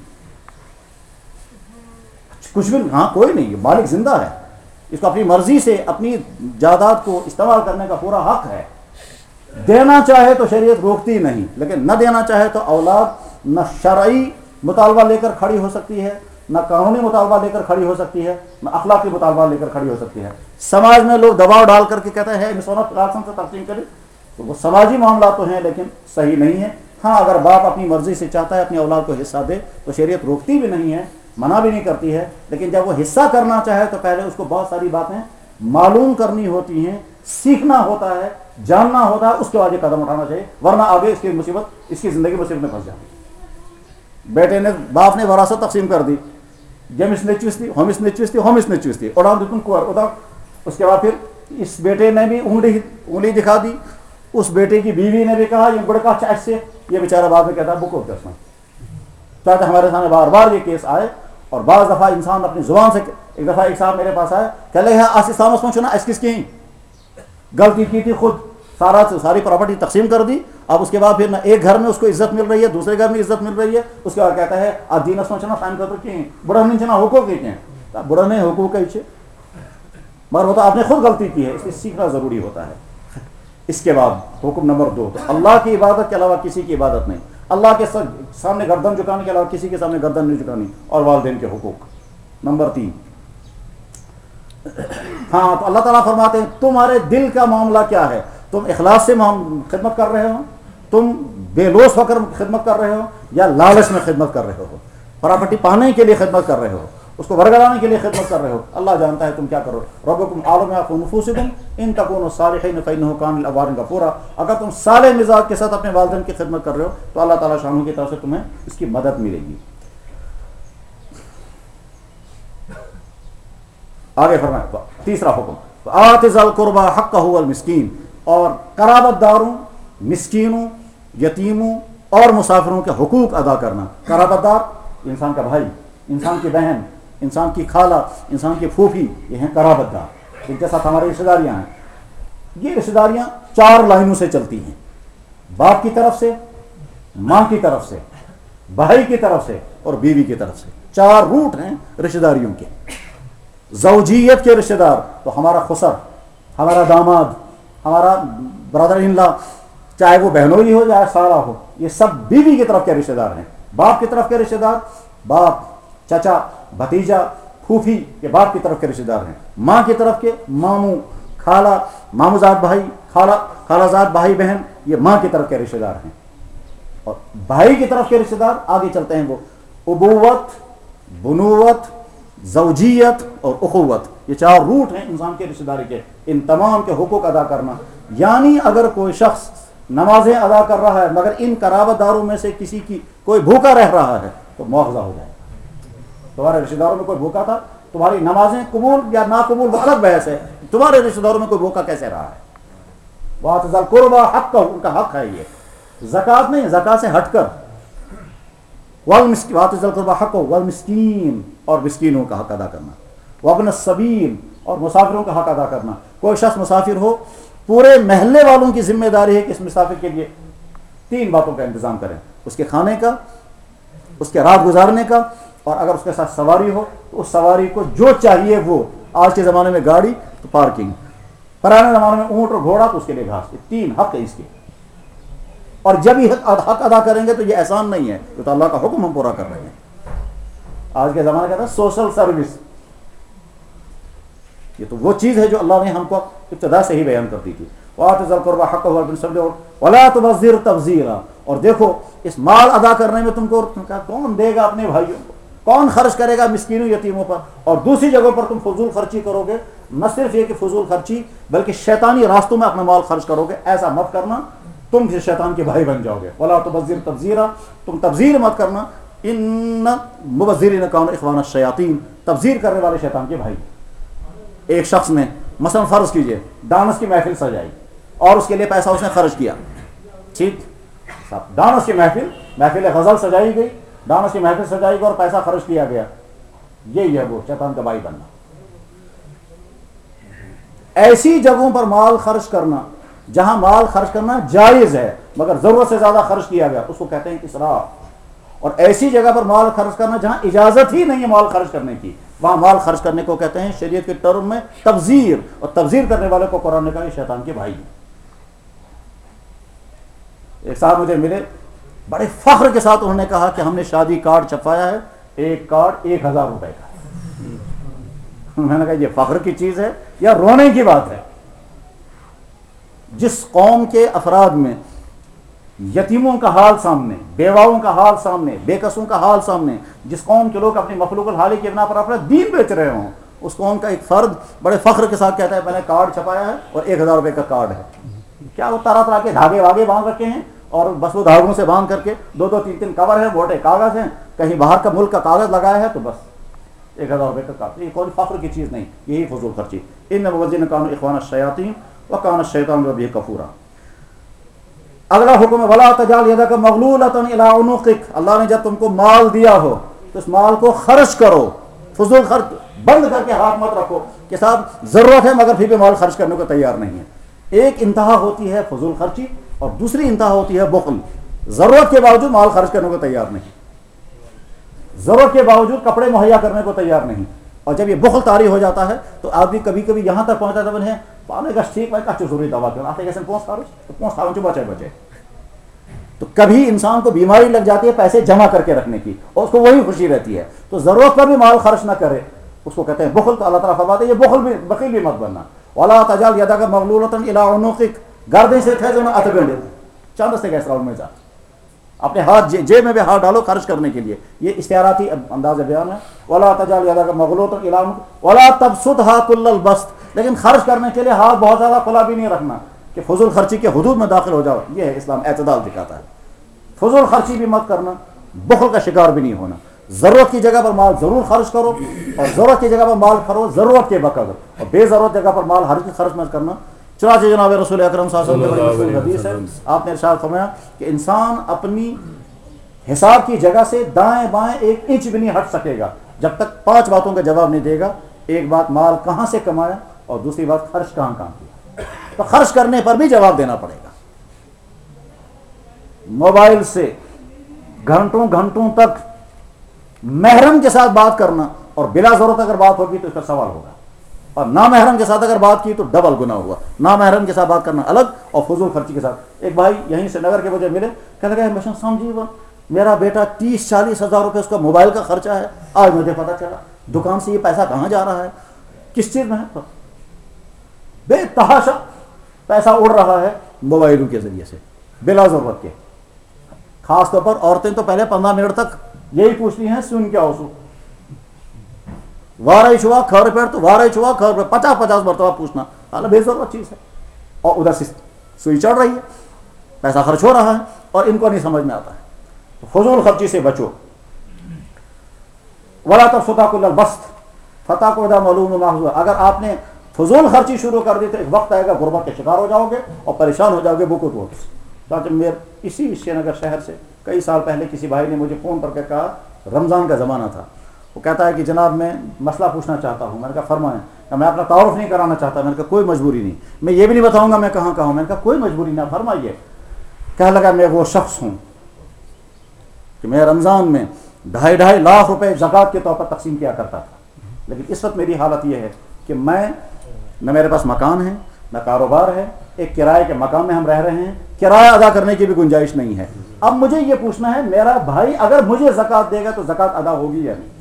کچھ بھی. ہاں کوئی نہیں, مالک زندہ ہے, اس کو اپنی مرضی سے اپنی جائیداد کو استعمال کرنے کا پورا حق ہے. دینا چاہے تو شریعت روکتی نہیں, لیکن نہ دینا چاہے تو اولاد نہ شرعی مطالبہ لے کر کھڑی ہو سکتی ہے, نہ قانونی مطالبہ لے کر کھڑی ہو سکتی ہے, نہ اخلاقی مطالبہ لے کر کھڑی ہو سکتی ہے. سماج میں لوگ دباؤ ڈال کر کے کہتے ہیں سونا راسن سے تقسیم کرے, تو وہ سماجی معاملات تو ہیں لیکن صحیح نہیں ہے. ہاں اگر باپ اپنی مرضی سے چاہتا ہے اپنی اولاد کو حصہ دے تو شریعت روکتی بھی نہیں ہے, منع بھی نہیں کرتی ہے. لیکن جب وہ حصہ کرنا چاہے تو پہلے اس کو بہت ساری باتیں معلوم کرنی ہوتی ہیں, سیکھنا ہوتا ہے, جاننا ہوتا ہے, اس کے بعد یہ قدم اٹھانا چاہیے, ورنہ آگے اس کی مصیبت, اس کی زندگی مصیبت میں پھنس جائے. بیٹے نے باپ نے وراثت تقسیم کر دی, جمس نے چوستی ہومس نے چوستی ہومس نے چوستی اڑان دیتن کور ادا. اس کے بعد پھر اس بیٹے نے بھی انگلی دکھا دی, اس بیٹے کی بیوی نے بھی کہا یہ بڑکا چاچ سے. یہ بیچارہ بعد میں کہتا ہے بکو دس میں چاہتا ہمارے سامنے بار بار یہ کیس آئے. اور بعض دفعہ انسان اپنی زبان سے, ایک دفعہ ایک صاحب میرے پاس آئے کہ لے آسستانس میں چنا اس کس کی غلطی کی تھی, خود ساری پراپرٹی تقسیم کر دی. اب اس کے بعد پھر نہ ایک گھر میں اس کو عزت مل رہی ہے, دوسرے گھر میں عزت مل رہی ہے. اس کے بعد کہتا ہے آپ دینس میں چنا فائن کر کے بڑا نہیں چنا حقوق کے ہیں, بڑا نہیں حقوق ہے مگر ہوتا آپ نے خود غلطی کی ہے, اس لیے سیکھنا ضروری ہوتا ہے. اس کے بعد حکم نمبر 2, تو اللہ کی عبادت کے علاوہ کسی کی عبادت نہیں, اللہ کے سامنے گردن جھکانے کے علاوہ کسی کے سامنے گردن نہیں جھکانی, اور والدین کے حقوق. نمبر 3, ہاں تو اللہ تعالیٰ فرماتے ہیں تمہارے دل کا معاملہ کیا ہے, تم اخلاص سے خدمت کر رہے ہو, تم بے لوث ہو کر خدمت کر رہے ہو, یا لالچ میں خدمت کر رہے ہو, پراپرٹی پانے کے لیے خدمت کر رہے ہو, اس کو برگلانے کے لیے خدمت کر رہے ہو. اللہ جانتا ہے تم کیا کرو. ربکم اعلم بما فی نفوسکم ان تکونوا صالحین فانہ کان للأوابین غفورا. اگر تم صالح مزاج کے ساتھ اپنے والدین کی خدمت کر رہے ہو تو اللہ تعالیٰ شانوں کی طرف سے تمہیں اس کی مدد ملے گی. آگے فرمایا تیسرا حکم آت ذی القربى حقہ والمسکین, اور قرابت داروں, مسکینوں, یتیموں اور مسافروں کے حقوق ادا کرنا. قرابت دار انسان کا بھائی, انسان کی بہن, انسان کی خالہ, انسان کی پھوپھی, یہ ہیں قرابت دار. ان کے ساتھ ہماری رشتہ داریاں ہیں. یہ رشتہ داریاں 4 لائنوں سے چلتی ہیں, باپ کی طرف سے, ماں کی طرف سے, بھائی کی طرف سے اور بیوی کی طرف سے. 4 روٹ ہیں رشتہ داریوں کے. زوجیت کے رشتہ دار تو ہمارا خسر, ہمارا داماد, ہمارا برادر ان لا, چاہے وہ بہنوئی ہو چاہے سارا ہو, یہ سب بیوی کی طرف کے رشتہ دار ہیں. باپ کی طرف کے رشتہ دار باپ, چچا, بھتیجا, پھوپھی کے باپ کی طرف کے رشتہ دار ہیں. ماں کی طرف کے ماموں, خالہ, ماموزاد بھائی, خالہ زاد بھائی بہن, یہ ماں کی طرف کے رشتہ دار ہیں. اور بھائی کی طرف کے رشتہ دار آگے چلتے ہیں, وہ ابوت, بنوت, زوجیت اور اخوت. یہ 4 روٹ ہیں انسان کے رشتہ داری کے. ان تمام کے حقوق ادا کرنا, یعنی اگر کوئی شخص نمازیں ادا کر رہا ہے مگر ان قرابت داروں میں سے کسی کی کوئی بھوکا رہ رہا ہے تو مواخذہ ہو جائے. تمہارے رشتہ داروں میں کوئی بھوکا تھا؟ تمہاری نمازیں قبول یا ناقبول وہ الگ بحث ہے، تمہارے رشتہ داروں میں کوئی بھوکا کیسے رہا ہے؟ وَآتِ ذَا الْقُرْبَىٰ حَقَّهُ، ان کا حق ہے یہ، زکوٰۃ نہیں، زکوٰۃ سے ہٹ کر وَآتِ ذَا الْقُرْبَىٰ حَقَّهُ وَالْمِسْكِينِ، اور مسکینوں کا حق ادا کرنا، وَابْنَ السَّبِيلِ، اور مسافروں کا حق ادا کرنا۔ کوئی شخص مسافر ہو، پورے محلے والوں کی ذمہ داری ہے کہ اس مسافر کے لیے 3 باتوں کا انتظام کریں، اس کے کھانے کا، اس کے رات گزارنے کا، اور اگر اس کے ساتھ سواری ہو تو اس سواری کو جو چاہیے وہ، آج کے زمانے میں گاڑی تو پارکنگ، پرانے زمانے میں اونٹ اور گھوڑا تو اس کے لیے گھاس، یہ 3 حق ہے اس کے۔ اور جب یہ حق ادا کریں گے تو یہ احسان نہیں ہے، تو اللہ کا حکم ہم پورا کر رہے ہیں۔ آج کے زمانے کا تھا سوشل سروس، یہ تو وہ چیز ہے جو اللہ نے ہم کو ابتدا سے ہی بیان کر دی تھی۔ وَآتِ ذَا الْقُرْبَىٰ حَقَّهُ وَابْنَ السَّبِيلِ وَلَا تُبَذِّرْ تَبْذِيرًا، اور دیکھو اس مال ادا کرنے میں تم کو کون دے گا اپنے بھائیوں کو، کون خرچ کرے گا مسکینوں یتیموں پر، اور دوسری جگہوں پر تم فضول خرچی کرو گے، نہ صرف یہ کہ فضول خرچی بلکہ شیطانی راستوں میں اپنا مال خرچ کرو گے، ایسا مت کرنا، تم پھر شیطان کے بھائی بن جاؤ گے۔ وَلَا تُبَذِّرْ تَبْذِيرًا، تم تبذیر مت کرنا، ان مبذرین کانوا اخوان الشیاطین، تبذیر کرنے والے شیطان کے بھائی۔ ایک شخص نے مثلا فرض کیجئے ڈانس کی محفل سجائی اور اس کے لیے پیسہ اس نے خرچ کیا، ٹھیک، ڈانس کی محفل غزل سجائی گئی، ڈانس کی محفل سجائی گئی اور پیسہ خرچ کیا گیا، یہی ہے وہ شیطان کا بھائی بننا۔ ایسی جگہوں پر مال خرچ کرنا جہاں مال خرچ کرنا جائز ہے مگر ضرورت سے زیادہ خرچ کیا گیا، اس کو کہتے ہیں اسراف۔ اور ایسی جگہ پر مال خرچ کرنا جہاں اجازت ہی نہیں ہے مال خرچ کرنے کی، وہاں مال خرچ کرنے کو کہتے ہیں شریعت کے ٹرم میں تبذیر، اور تبذیر کرنے والے کو قرآن نے کہا یہ شیطان کے بھائی۔ ایک صاحب مجھے ملے، بڑے فخر کے ساتھ انہوں نے کہا کہ ہم نے شادی کارڈ چھپایا ہے، ایک کارڈ 1000 روپے کا ہے۔ میں نے کہا یہ فخر کی چیز ہے یا رونے کی بات ہے؟ جس قوم کے افراد میں یتیموں کا حال سامنے، بیواؤں کا حال سامنے، بے کسوں کا حال سامنے، جس قوم کے لوگ اپنی مخلوق الحالی کی بنا پر اپنا دین بیچ رہے ہوں، اس قوم کا ایک فرد بڑے فخر کے ساتھ کہتا ہے میں نے کارڈ چھپایا ہے اور 1000 روپے کا کارڈ ہے۔ کیا وہ طرح طرح کے دھاگے واگے باندھ رکھے ہیں اور بس وہ دھاگوں سے باندھ کر کے 2 3 کور ہیں، موٹے کاغذ ہیں، کہیں باہر کا ملک کا کاغذ لگایا ہے تو بس 1000 روپے کا کارڈ۔ یہ کوئی فخر کی چیز نہیں، یہی فضول خرچی۔ ان مبذرین کانوا اخوان الشیاطین وکان الشیطان ربہ کفورا۔ اگلا حکم ہے ولا تجعل یدک مغلولۃ الی عنقک، اللہ نے جب تم کو مال دیا ہو تو اس مال کو خرچ کرو، فضول خرچ بند کر کے ہاتھ مت رکھو کہ صاحب ضرورت ہے مگر پھر بھی مال خرچ کرنے کو تیار نہیں ہے۔ ایک انتہا ہوتی ہے فضول خرچی اور دوسری انتہا ہوتی ہے بخل، ضرورت کے باوجود مال خرچ کرنے کو تیار نہیں، ضرورت کے باوجود کپڑے مہیا کرنے کو تیار نہیں، اور جب یہ بخل طاری ہو جاتا ہے تو آدمی کبھی کبھی یہاں تک پہنچا تھا ہے پانے کا ٹھیک بھائی کچھ ضروری دوا کرنا آتے کیسے پہنچ بچے تو کبھی انسان کو بیماری لگ جاتی ہے پیسے جمع کر کے رکھنے کی اور اس کو وہی خوشی رہتی ہے، تو ضرورت پر بھی مال خرچ نہ کرے، اس کو کہتے ہیں بخل۔ تو اللہ تعالیٰ فرماتے ہیں یہ بخیل بھی مت بننا۔ ولا تجعل یدک مغلولۃ الی عنقک، گردن سے تھے جو نہ اتگنڈ چاند سے کیسرا میں جا، اپنے ہاتھ جیب میں بھی ہاتھ ڈالو خرچ کرنے کے لیے، یہ استعاراتی انداز بیان ہے۔ ولا تجعل یدک مغلولۃ الی عنقک ولا تبسطھا کل البسط، لیکن خرچ کرنے کے لیے ہاتھ بہت زیادہ کھلا بھی نہیں رکھنا کہ فضول خرچی کے حدود میں داخل ہو جاؤ، یہ ہے اسلام اعتدال دکھاتا ہے۔ فضول خرچی بھی مت کرنا، بخل کا شکار بھی نہیں ہونا، ضرورت کی جگہ پر مال ضرور خرچ کرو اور ضرورت کی جگہ پر مال کرو ضرورت کے بقدر، اور بے ضرورت جگہ پر مال ہرگز خرچ مت کرنا۔ چنانچہ جناب رسول اکرم صلی اللہ علیہ وسلم کی بڑی حدیث ہے، آپ نے ارشاد فرمایا کہ انسان اپنی حساب کی جگہ سے دائیں بائیں 1 انچ بھی نہیں ہٹ سکے گا جب تک 5 باتوں کا جواب نہیں دے گا۔ ایک بات مال کہاں سے کمایا اور دوسری بات خرچ کہاں کیا، تو خرچ کرنے پر بھی جواب دینا پڑے گا۔ موبائل سے گھنٹوں تک محرم کے ساتھ بات کرنا اور بلا ضرورت اگر بات ہوگی تو اس کا سوال ہوگا، اور نامحرم کے ساتھ اگر بات کی تو ڈبل گناہ ہوا۔ نامحرم کے ساتھ بات کرنا الگ اور فضول خرچی کے ساتھ۔ ایک بھائی یہیں سے نگر کے مجھے ملے، کہنے لگا مشن سمجھی میرا بیٹا 30-40 ہزار روپے اس کا موبائل کا خرچہ ہے، آج مجھے پتا چلا دکان سے یہ پیسہ کہاں جا رہا ہے، کس چیز میں ہے، بے تحاشا پیسہ اڑ رہا ہے موبائلوں کے ذریعے سے بلا ضرورت کے۔ خاص طور پر عورتیں تو پہلے 15 منٹ تک یہی پوچھتی ہیں سن کیا ہو، وارہ چھوا کھر پیڑ تو وارہ چھوا کھر پیڑ 50 مرتبہ پوچھنا، حالانکہ بے ضرورت چیز ہے، اور ادھر سے سوئی چڑھ رہی ہے، پیسہ خرچ ہو رہا ہے اور ان کو نہیں سمجھ میں آتا ہے۔ تو فضول خرچی سے بچو۔ ولا تبسطها كل البسط فتقعد ملوما محسورا، اگر آپ نے فضول خرچی شروع کر دی تو ایک وقت آئے گا غربت کے شکار ہو جاؤ گے اور پریشان ہو جاؤ گے بک وقت. چاچا اسی شری نگر شہر سے کئی سال پہلے کسی بھائی نے مجھے فون کر کے کہا، رمضان کا زمانہ تھا، وہ کہتا ہے کہ جناب میں مسئلہ پوچھنا چاہتا ہوں. میں نے کہا فرمائیں. میں اپنا تعارف نہیں کرانا چاہتا. میں نے کہا کوئی مجبوری نہیں، میں یہ بھی نہیں بتاؤں گا میں کہاں کا ہوں. میں نے کہا کوئی مجبوری نہ، فرمائیے. کہنے لگا میں وہ شخص ہوں کہ میں رمضان میں 2.5 لاکھ روپے زکوٰۃ کے طور پر تقسیم کیا کرتا تھا، لیکن اس وقت میری حالت یہ ہے کہ میں نہ میرے پاس مکان ہے نہ کاروبار ہے، ایک کرائے کے مکان میں ہم رہ رہے ہیں، کرایہ ادا کرنے کی بھی گنجائش نہیں ہے. اب مجھے یہ پوچھنا ہے میرا بھائی اگر مجھے زکوٰۃ دے گا تو زکوٰۃ ادا ہوگی یا نہیں؟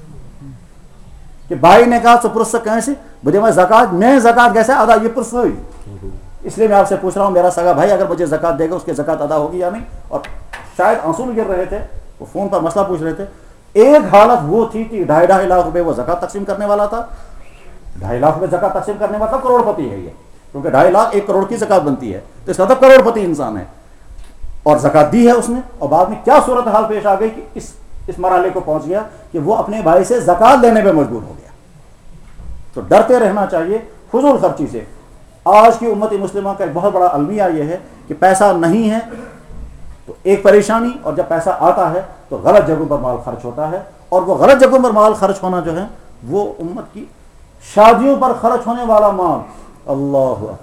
کہ بھائی نے کہا پرس کیسے مجھے میں زکوٰۃ کیسے ادا، یہ پرس ہوئی. اس لیے میں آپ سے پوچھ رہا ہوں میرا سگا بھائی اگر مجھے زکوٰۃ دے گا اس کی زکوٰۃ ادا ہوگی یا نہیں؟ اور شاید آنسو گر رہے تھے، وہ فون پر مسئلہ پوچھ رہے تھے. ایک حالت وہ تھی کہ 2.5 لاکھ روپے وہ زکوٰۃ تقسیم کرنے والا تھا، 2.5 لاکھ روپے زکوٰۃ تقسیم کرنے والا کروڑ پتی ہے یہ، کیونکہ 2.5 لاکھ 1 کروڑ کی زکوٰۃ بنتی ہے، تو اس کا مطلب کروڑ پتی انسان ہے. اور زکوٰۃ دی ہے اس نے، اور بعد میں کیا صورتحال پیش آ گئی کہ اس مرحلے کو پہنچ گیا کہ وہ اپنے بھائی سے زکوٰۃ لینے پہ مجبور ہو گیا. تو ڈرتے رہنا چاہیے فضول خرچی سے. آج کی امت مسلمہ کا ایک بہت بڑا المیہ یہ ہے کہ پیسہ نہیں ہے تو ایک پریشانی، اور جب پیسہ آتا ہے تو غلط جگہوں پر مال خرچ ہوتا ہے. اور وہ غلط جگہوں پر مال خرچ ہونا جو ہے وہ امت کی شادیوں پر خرچ ہونے والا مال، اللہ اکبر،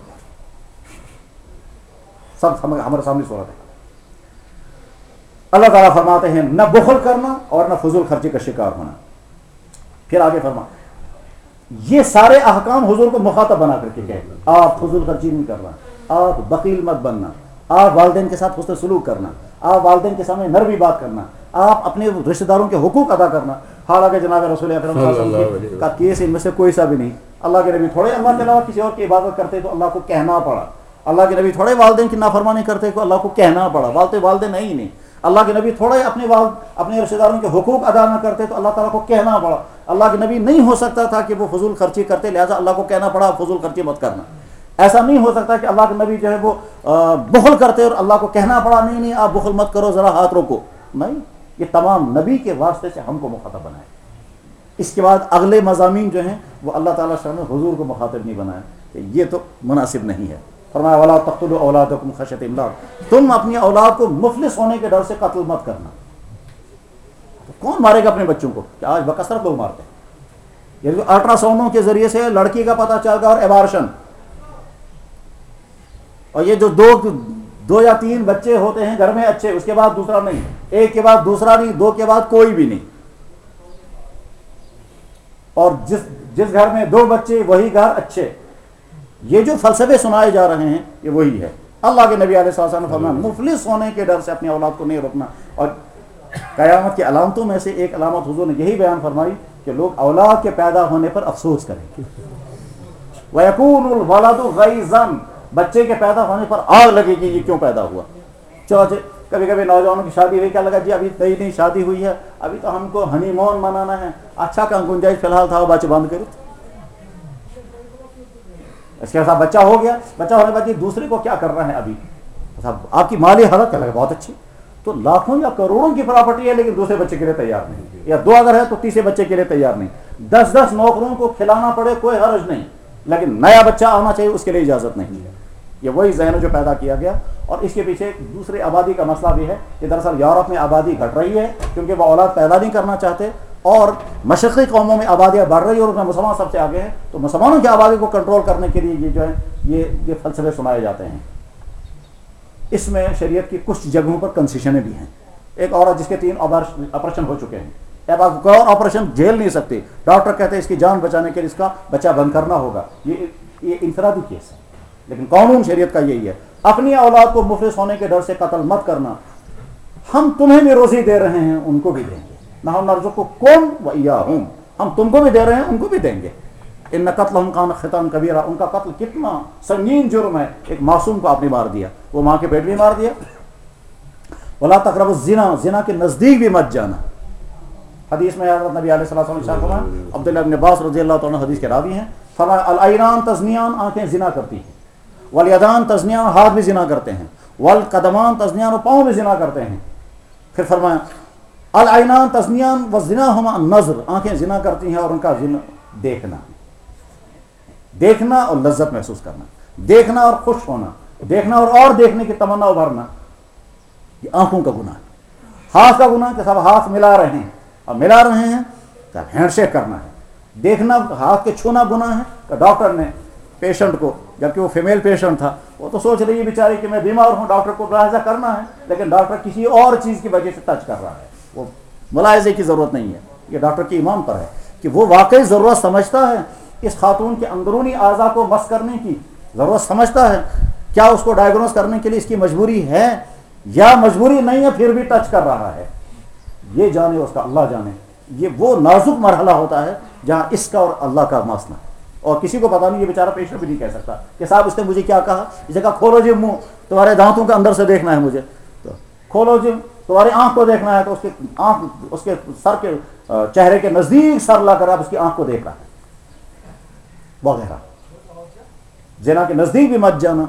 سب ہمارے سامنے صورت ہے. اللہ تعالیٰ فرماتے ہیں نہ بخل کرنا اور نہ فضول خرچی کا شکار ہونا. پھر آگے فرما یہ سارے احکام حضور کو مخاطب بنا کر کے کہے آپ فضول خرچی نہیں کرنا، آپ بخیل مت بننا، آپ والدین کے ساتھ حسن سلوک کرنا، آپ والدین کے سامنے نرمی بات کرنا، آپ اپنے رشتہ داروں کے حقوق ادا کرنا. حالانکہ جناب رسول اکرم صلی اللہ علیہ وسلم کا کیس ان میں سے کوئی سا بھی نہیں. اللہ کے نبی تھوڑے اللہ کے علاوہ کسی اور کی عبادت کرتے تو اللہ کو کہنا پڑا. اللہ کے نبی تھوڑے والدین کی نافرمانی کرتے تو اللہ کو کہنا پڑا. والدین نہیں. اللہ کے نبی تھوڑے اپنے رشتہ داروں کے حقوق ادا نہ کرتے تو اللہ تعالیٰ کو کہنا پڑا. اللہ کے نبی نہیں ہو سکتا تھا کہ وہ فضول خرچی کرتے، لہٰذا اللہ کو کہنا پڑا فضول خرچی مت کرنا. ایسا نہیں ہو سکتا کہ اللہ کے نبی جو ہے وہ بخل کرتے اور اللہ کو کہنا پڑا نہیں آپ بخل مت کرو ذرا ہاتھ روکو. نہیں، یہ تمام نبی کے واسطے سے ہم کو مخاطب بنائے. اس کے بعد اگلے مضامین جو ہیں وہ اللہ تعالیٰ نے حضور کو مخاطب نہیں بنایا کہ یہ تو مناسب نہیں ہے. فرمایا وَلَا تَقْتُلُوا أَوْلَادَكُمْ خَشْيَةَ إِمْلَاقٍ، تم اپنی اولاد کو مفلس ہونے کے ڈر سے قتل مت کرنا. تو کون مارے گا اپنے بچوں کو؟ کہ آج بکثرت لوگ مارتے ہیں. یہ الٹراساؤنڈوں کے ذریعے سے لڑکی کا پتہ چل گیا اور ایبارشن، اور یہ جو دو یا 3 بچے ہوتے ہیں گھر میں اچھے، اس کے بعد دوسرا نہیں، ایک کے بعد دوسرا نہیں، 2 کے بعد کوئی بھی نہیں. اور جس گھر میں 2 بچے وہی گھر اچھے. یہ جو فلسفے سنائے جا رہے ہیں یہ وہی ہے. اللہ کے نبی علیہ السلام نے فرمایا مفلس ہونے کے ڈر سے اپنی اولاد کو نہیں روکنا. اور قیامت کی علامتوں میں سے ایک علامت حضور نے یہی بیان فرمائی کہ لوگ اولاد کے پیدا ہونے پر افسوس کریں گے. وَيَكُونُ الْوَلَدُ غَيْظًا، بچے کے پیدا ہونے پر آگ لگے گی یہ کیوں پیدا ہوا. چلو کبھی کبھی نوجوانوں کی شادی ہوئی، کیا لگا جی ابھی نئی شادی ہوئی ہے، ابھی تو ہم کو ہنی مون منانا ہے. اچھا کہاں گنجائش فی الحال تھا بچے بند کرے. اس کے ساتھ بچہ ہو گیا، بچہ ہونے کے بعد یہ دوسرے کو کیا کر رہا ہے. ابھی آپ کی مالی حالت کیا لگا بہت اچھی، تو لاکھوں یا کروڑوں کی پراپرٹی ہے لیکن دوسرے بچے کے لیے تیار نہیں، یا 2 اگر ہے تو تیسرے بچے کے لیے تیار نہیں. 10 نوکروں کو کھلانا پڑے کوئی حرج نہیں، لیکن نیا بچہ آنا چاہیے اس کے لیے اجازت نہیں ہے. یہ وہی ذہن جو پیدا کیا گیا. اور اس کے پیچھے ایک دوسرے آبادی کا مسئلہ بھی ہے کہ دراصل یورپ میں آبادی گھٹ رہی ہے کیونکہ وہ اولاد پیدا نہیں کرنا چاہتے، اور مشرقی قوموں میں آبادیاں بڑھ رہی ہے اور اس میں مسلمان سب سے آگے ہیں. تو مسلمانوں کی آبادی کو کنٹرول کرنے کے لیے یہ جو ہے یہ فلسفے سنائے جاتے ہیں. اس میں شریعت کی کچھ جگہوں پر کنسیشنیں بھی ہیں. ایک عورت جس کے 3 آپریشن ہو چکے ہیں، اب آپ کوئی اور آپریشن جھیل نہیں سکتے، ڈاکٹر کہتے ہیں اس کی جان بچانے کے لیے اس کا بچہ بند کرنا ہوگا. یہ انفرادی کیس ہے، لیکن قانون شریعت کا یہی ہے اپنی اولاد کو مفلس ہونے کے ڈر سے قتل مت کرنا. ہم تمہیں بھی روزی دے رہے ہیں ان کو بھی دیں گے، نحن نرزقکم وإیاہم، ہم تم کو بھی دے رہے ہیں ان کو بھی دیں گے. ان قتلہم کان خطأ کبیرا، ان کا قتل کتنا سنگین جرم ہے. ایک معصوم کو آپ نے مار دیا، وہ ماں کے پیٹ بھی مار دیا. ولا تقربوا الزنا، زنا کے نزدیک بھی مت جانا. حدیث میں حضرت نبی علیہ الصلوۃ والسلام عبداللہ بن عباس رضی اللہ تعالیٰ حدیث کے راوی ہیں، فرمایا العینان تزنیان، آنکھیں زنا کرتی ہیں، والیدان تزنیان، ہاتھ بھی زنا کرتے ہیں، والقدمان تزنیان، پاؤں بھی زنا کرتے ہیں. پھر فرمایا العینان تزنیان والزنا النظر، آنکھیں زنا کرتی ہیں اور ان کا زنا دیکھنا، دیکھنا اور لذت محسوس کرنا، دیکھنا اور خوش ہونا، دیکھنا اور دیکھنے کی تمنا ابھرنا، یہ آنکھوں کا گناہ ہے۔ ہاتھ کا گناہ کہ سب ہاتھ ملا رہے ہیں، اور ملا رہے ہیں تو ہینڈ شیک کرنا ہے۔ دیکھنا، ہاتھ کے چھونا گناہ ہے کہ ڈاکٹر نے پیشنٹ کو، جبکہ وہ فیمیل پیشنٹ تھا، وہ تو سوچ رہی ہے بیچاری کہ میں بیمار ہوں، ڈاکٹر کو ملاحظہ کرنا ہے، لیکن ڈاکٹر کسی اور چیز کی وجہ سے ٹچ کر رہا ہے، وہ ملاحظے کی ضرورت نہیں ہے، یہ ڈاکٹر کی ایمان پر ہے کہ وہ واقعی ضرورت سمجھتا ہے اس خاتون کے اندرونی اعضاء کو مس کرنے کی ضرورت سمجھتا ہے، کیا اس کو ڈائیگنوز کرنے کے لیے اس کی مجبوری ہے یا مجبوری نہیں ہے، پھر بھی ٹچ کر رہا ہے، یہ جانے اس کا اللہ جانے۔ یہ وہ نازک مرحلہ ہوتا ہے جہاں اس کا اور اللہ کا مسئلہ، اور کسی کو پتا نہیں، یہ بیچارہ پیشنٹ بھی نہیں کہہ سکتا کہ صاحب اس نے مجھے کیا کہا، اس نے کہا کھولو جی منہ، تمہارے دانتوں کے اندر سے دیکھنا ہے مجھے، تو کھولو جی تمہاری آنکھ کو دیکھنا ہے، تو اس کے آنکھ اس کے سر کے چہرے کے نزدیک سر لا کر آپ اس کی آنکھ کو دیکھ رہا ہے وغیرہ۔ زنا کے نزدیک بھی مت جانا،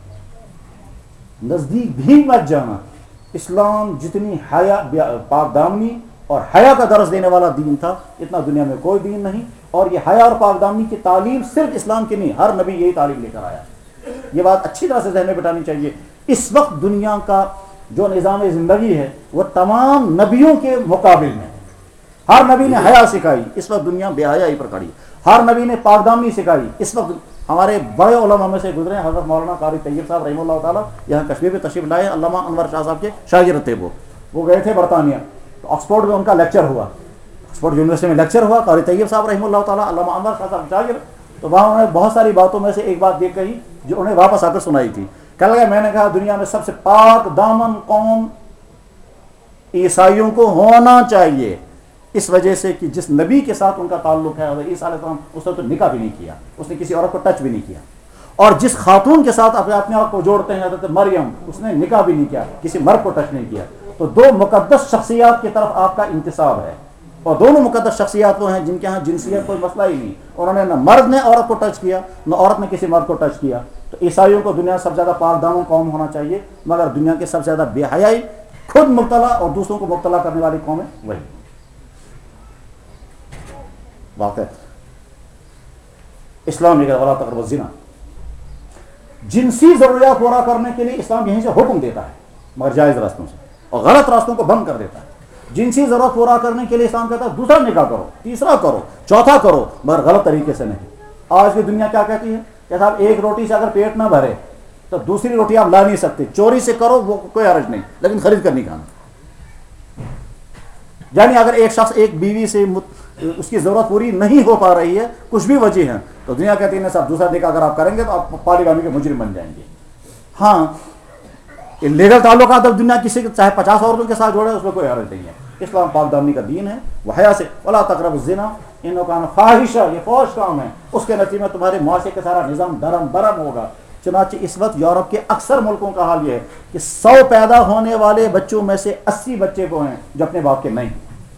نزدیک بھی مت جانا۔ اسلام جتنی حیا، پاک دامنی اور حیا کا درس دینے والا دین تھا، اتنا دنیا میں کوئی دین نہیں، اور یہ حیا اور پاک دامنی کی تعلیم صرف اسلام کی نہیں، ہر نبی یہی تعلیم لے کر آیا۔ یہ بات اچھی طرح سے ذہن میں بٹھانی چاہیے۔ اس وقت دنیا کا جو نظام زندگی ہے وہ تمام نبیوں کے مقابل میں ہے۔ ہر نبی نے حیا سکھائی، اس وقت دنیا بے حیائی پر کھڑی ہے۔ ہر نبی نے پاک دامنی سکھائی، اس وقت ہمارے بڑے علماء میں سے گزرے حضرت مولانا قاری طیب صاحب رحمہ اللہ تعالیٰ یہاں کشمیر میں تشریف لائے، علامہ انور شاہ صاحب کے شاگرد تھے، وہ گئے تھے برطانیہ، تو آکسفورڈ میں ان کا لیکچر ہوا، آکسفورڈ یونیورسٹی میں لیکچر ہوا، قاری طیب صاحب رحمہ اللہ تعالیٰ، علامہ انور شاہ صاحب شاگرد، تو وہاں انہوں نے بہت ساری باتوں میں سے ایک بات یہ کہی جو انہیں واپس آ کر سنائی تھی۔ کہنے لگا میں نے کہا دنیا میں سب سے پاک دامن قوم عیسائیوں کو ہونا چاہیے، اس وجہ سے کہ جس نبی کے ساتھ ان کا تعلق ہے حضرت عیسیٰ علیہ السلام، اس نے تو نکاح بھی نہیں کیا، اس نے کسی عورت کو ٹچ بھی نہیں کیا، اور جس خاتون کے ساتھ اپنے آپ کو جوڑتے ہیں حضرت مریم، اس نے نکاح بھی نہیں کیا، کسی مرد کو ٹچ نہیں کیا۔ تو دو مقدس شخصیات کی طرف آپ کا انتساب ہے، اور دونوں مقدس شخصیات وہ ہیں جن کے ہاں جنسیت کوئی مسئلہ ہی نہیں، انہوں نے نہ مرد نے عورت کو ٹچ کیا نہ عورت نے کسی مرد کو ٹچ کیا۔ تو عیسائیوں کو دنیا سب سے زیادہ پاک دامن قوم ہونا چاہیے، مگر دنیا کے سب سے زیادہ بے حیائی، خود مبتلا اور دوسروں کو مبتلا کرنے والی قوم ہے وہی واقع۔ اسلام یہ ولا تقربوا الزنا، جنسی ضروریات پورا کرنے کے لیے اسلام یہیں سے حکم دیتا ہے مگر جائز راستوں سے، اور غلط راستوں کو بند کر دیتا ہے۔ جنسی ضرورت پورا کرنے کے لیے اسلام کہتا ہے دوسرا نکاح کرو، تیسرا کرو، چوتھا کرو، مگر غلط طریقے سے نہیں۔ آج کی دنیا کیا کہتی ہے کہ صاحب ایک روٹی سے اگر پیٹ نہ بھرے تو دوسری روٹی آپ لا نہیں سکتے، چوری سے کرو وہ کوئی حرج نہیں، لیکن خرید کر نہیں کھانا۔ یعنی اگر ایک شخص ایک بیوی سے اس کی ضرورت پوری نہیں ہو پا رہی ہے، کچھ بھی وجہ ہے، تو دنیا کہتی ہے صاحب دوسرا نکاح اگر آپ کریں گے تو آپ پالیگامی کے مجرم بن جائیں گے۔ ہاں لیگل تعلقات اب دنیا کسی کے چاہے 50 عورتوں کے ساتھ جوڑے اس میں کوئی حرج نہیں ہے۔ اسلام پاک دامنی کا دین ہے، وہ حیا سے ولا تقربوا الزنا انہ کان فاحشہ، یہ فحش کام ہے، اس کے نتیجے میں تمہارے معاشرے کا سارا نظام درم برم ہوگا۔ چنانچہ اس وقت یورپ کے اکثر ملکوں کا حال یہ ہے کہ 100 پیدا ہونے والے بچوں میں سے 80 بچے کو ہیں جو اپنے باپ کے نہیں۔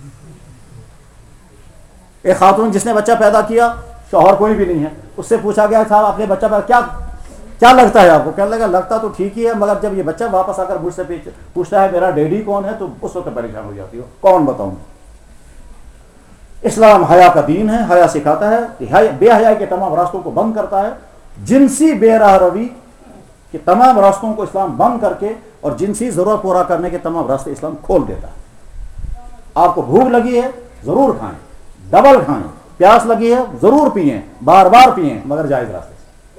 ایک خاتون جس نے بچہ پیدا کیا، شوہر کوئی بھی نہیں ہے، اس سے پوچھا گیا صاحب اپنے بچہ پیدا کیا لگتا ہے آپ کو؟ کہنے لگا لگتا تو ٹھیک ہی ہے، مگر جب یہ بچہ واپس آ کر مجھ سے پوچھتا ہے میرا ڈیڈی کون ہے، تو اس وقت پریشان ہو جاتی ہو، کون بتاؤں۔ اسلام حیا کا دین ہے، حیا سکھاتا ہے، بے حیائی کے تمام راستوں کو بند کرتا ہے، جنسی بے راہ روی کے تمام راستوں کو اسلام بند کر کے اور جنسی ضرورت پورا کرنے کے تمام راستے اسلام کھول دیتا ہے۔ آپ کو بھوک لگی ہے ضرور کھائیں، ڈبل کھائیں، پیاس لگی ہے ضرور پئیں، بار بار پئیں، مگر جائز راستے سے۔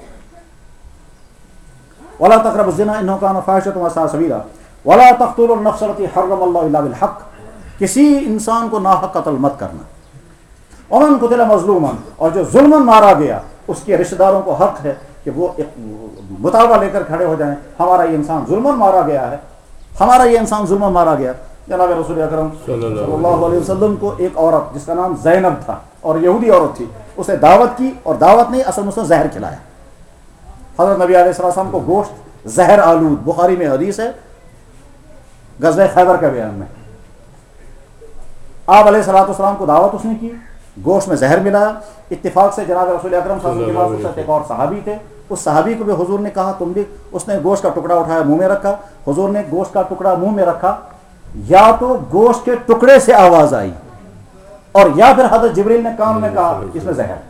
ولا تقربوا الزنا انه كان فاحشة وساء سبيلا ولا تقتلوا النفس التي حرم الله الا بالحق، کسی انسان کو ناحق قتل مت کرنا۔ ومن قتل مظلوما، اور جو ظلماً مارا گیا اس کے رشتہ داروں کو حق ہے کہ وہ مطالبہ لے کر کھڑے ہو جائیں، ہمارا یہ انسان ظلماً مارا گیا ہے، ہمارا یہ انسان ظلماً مارا گیا۔ جناب رسول اکرم صلی اللہ علیہ وسلم کو ایک عورت جس کا نام زینب تھا اور یہودی عورت تھی، اسے دعوت کی، اور دعوت نہیں اصل میں اس نے زہر کھلایا۔ حضرت نبی علیہ السلام کو گوشت زہر آلود، بخاری میں حدیث ہے غزوہ خیبر کے بیان میں، آپ علیہ السلام کو دعوت اس نے کی، گوشت میں زہر ملایا، اتفاق سے جناب رسول اکرم صلی اللہ علیہ وسلم کے ایک اور صحابی تھے، اس صحابی کو بھی حضور نے کہا تم بھی، اس نے گوشت کا ٹکڑا اٹھایا منہ میں رکھا، حضور نے گوشت کا ٹکڑا منہ میں رکھا یا تو گوشت کے ٹکڑے سے آواز آئی اور یا پھر حضرت جبریل نے کان میں کہا اس میں زہر ہے.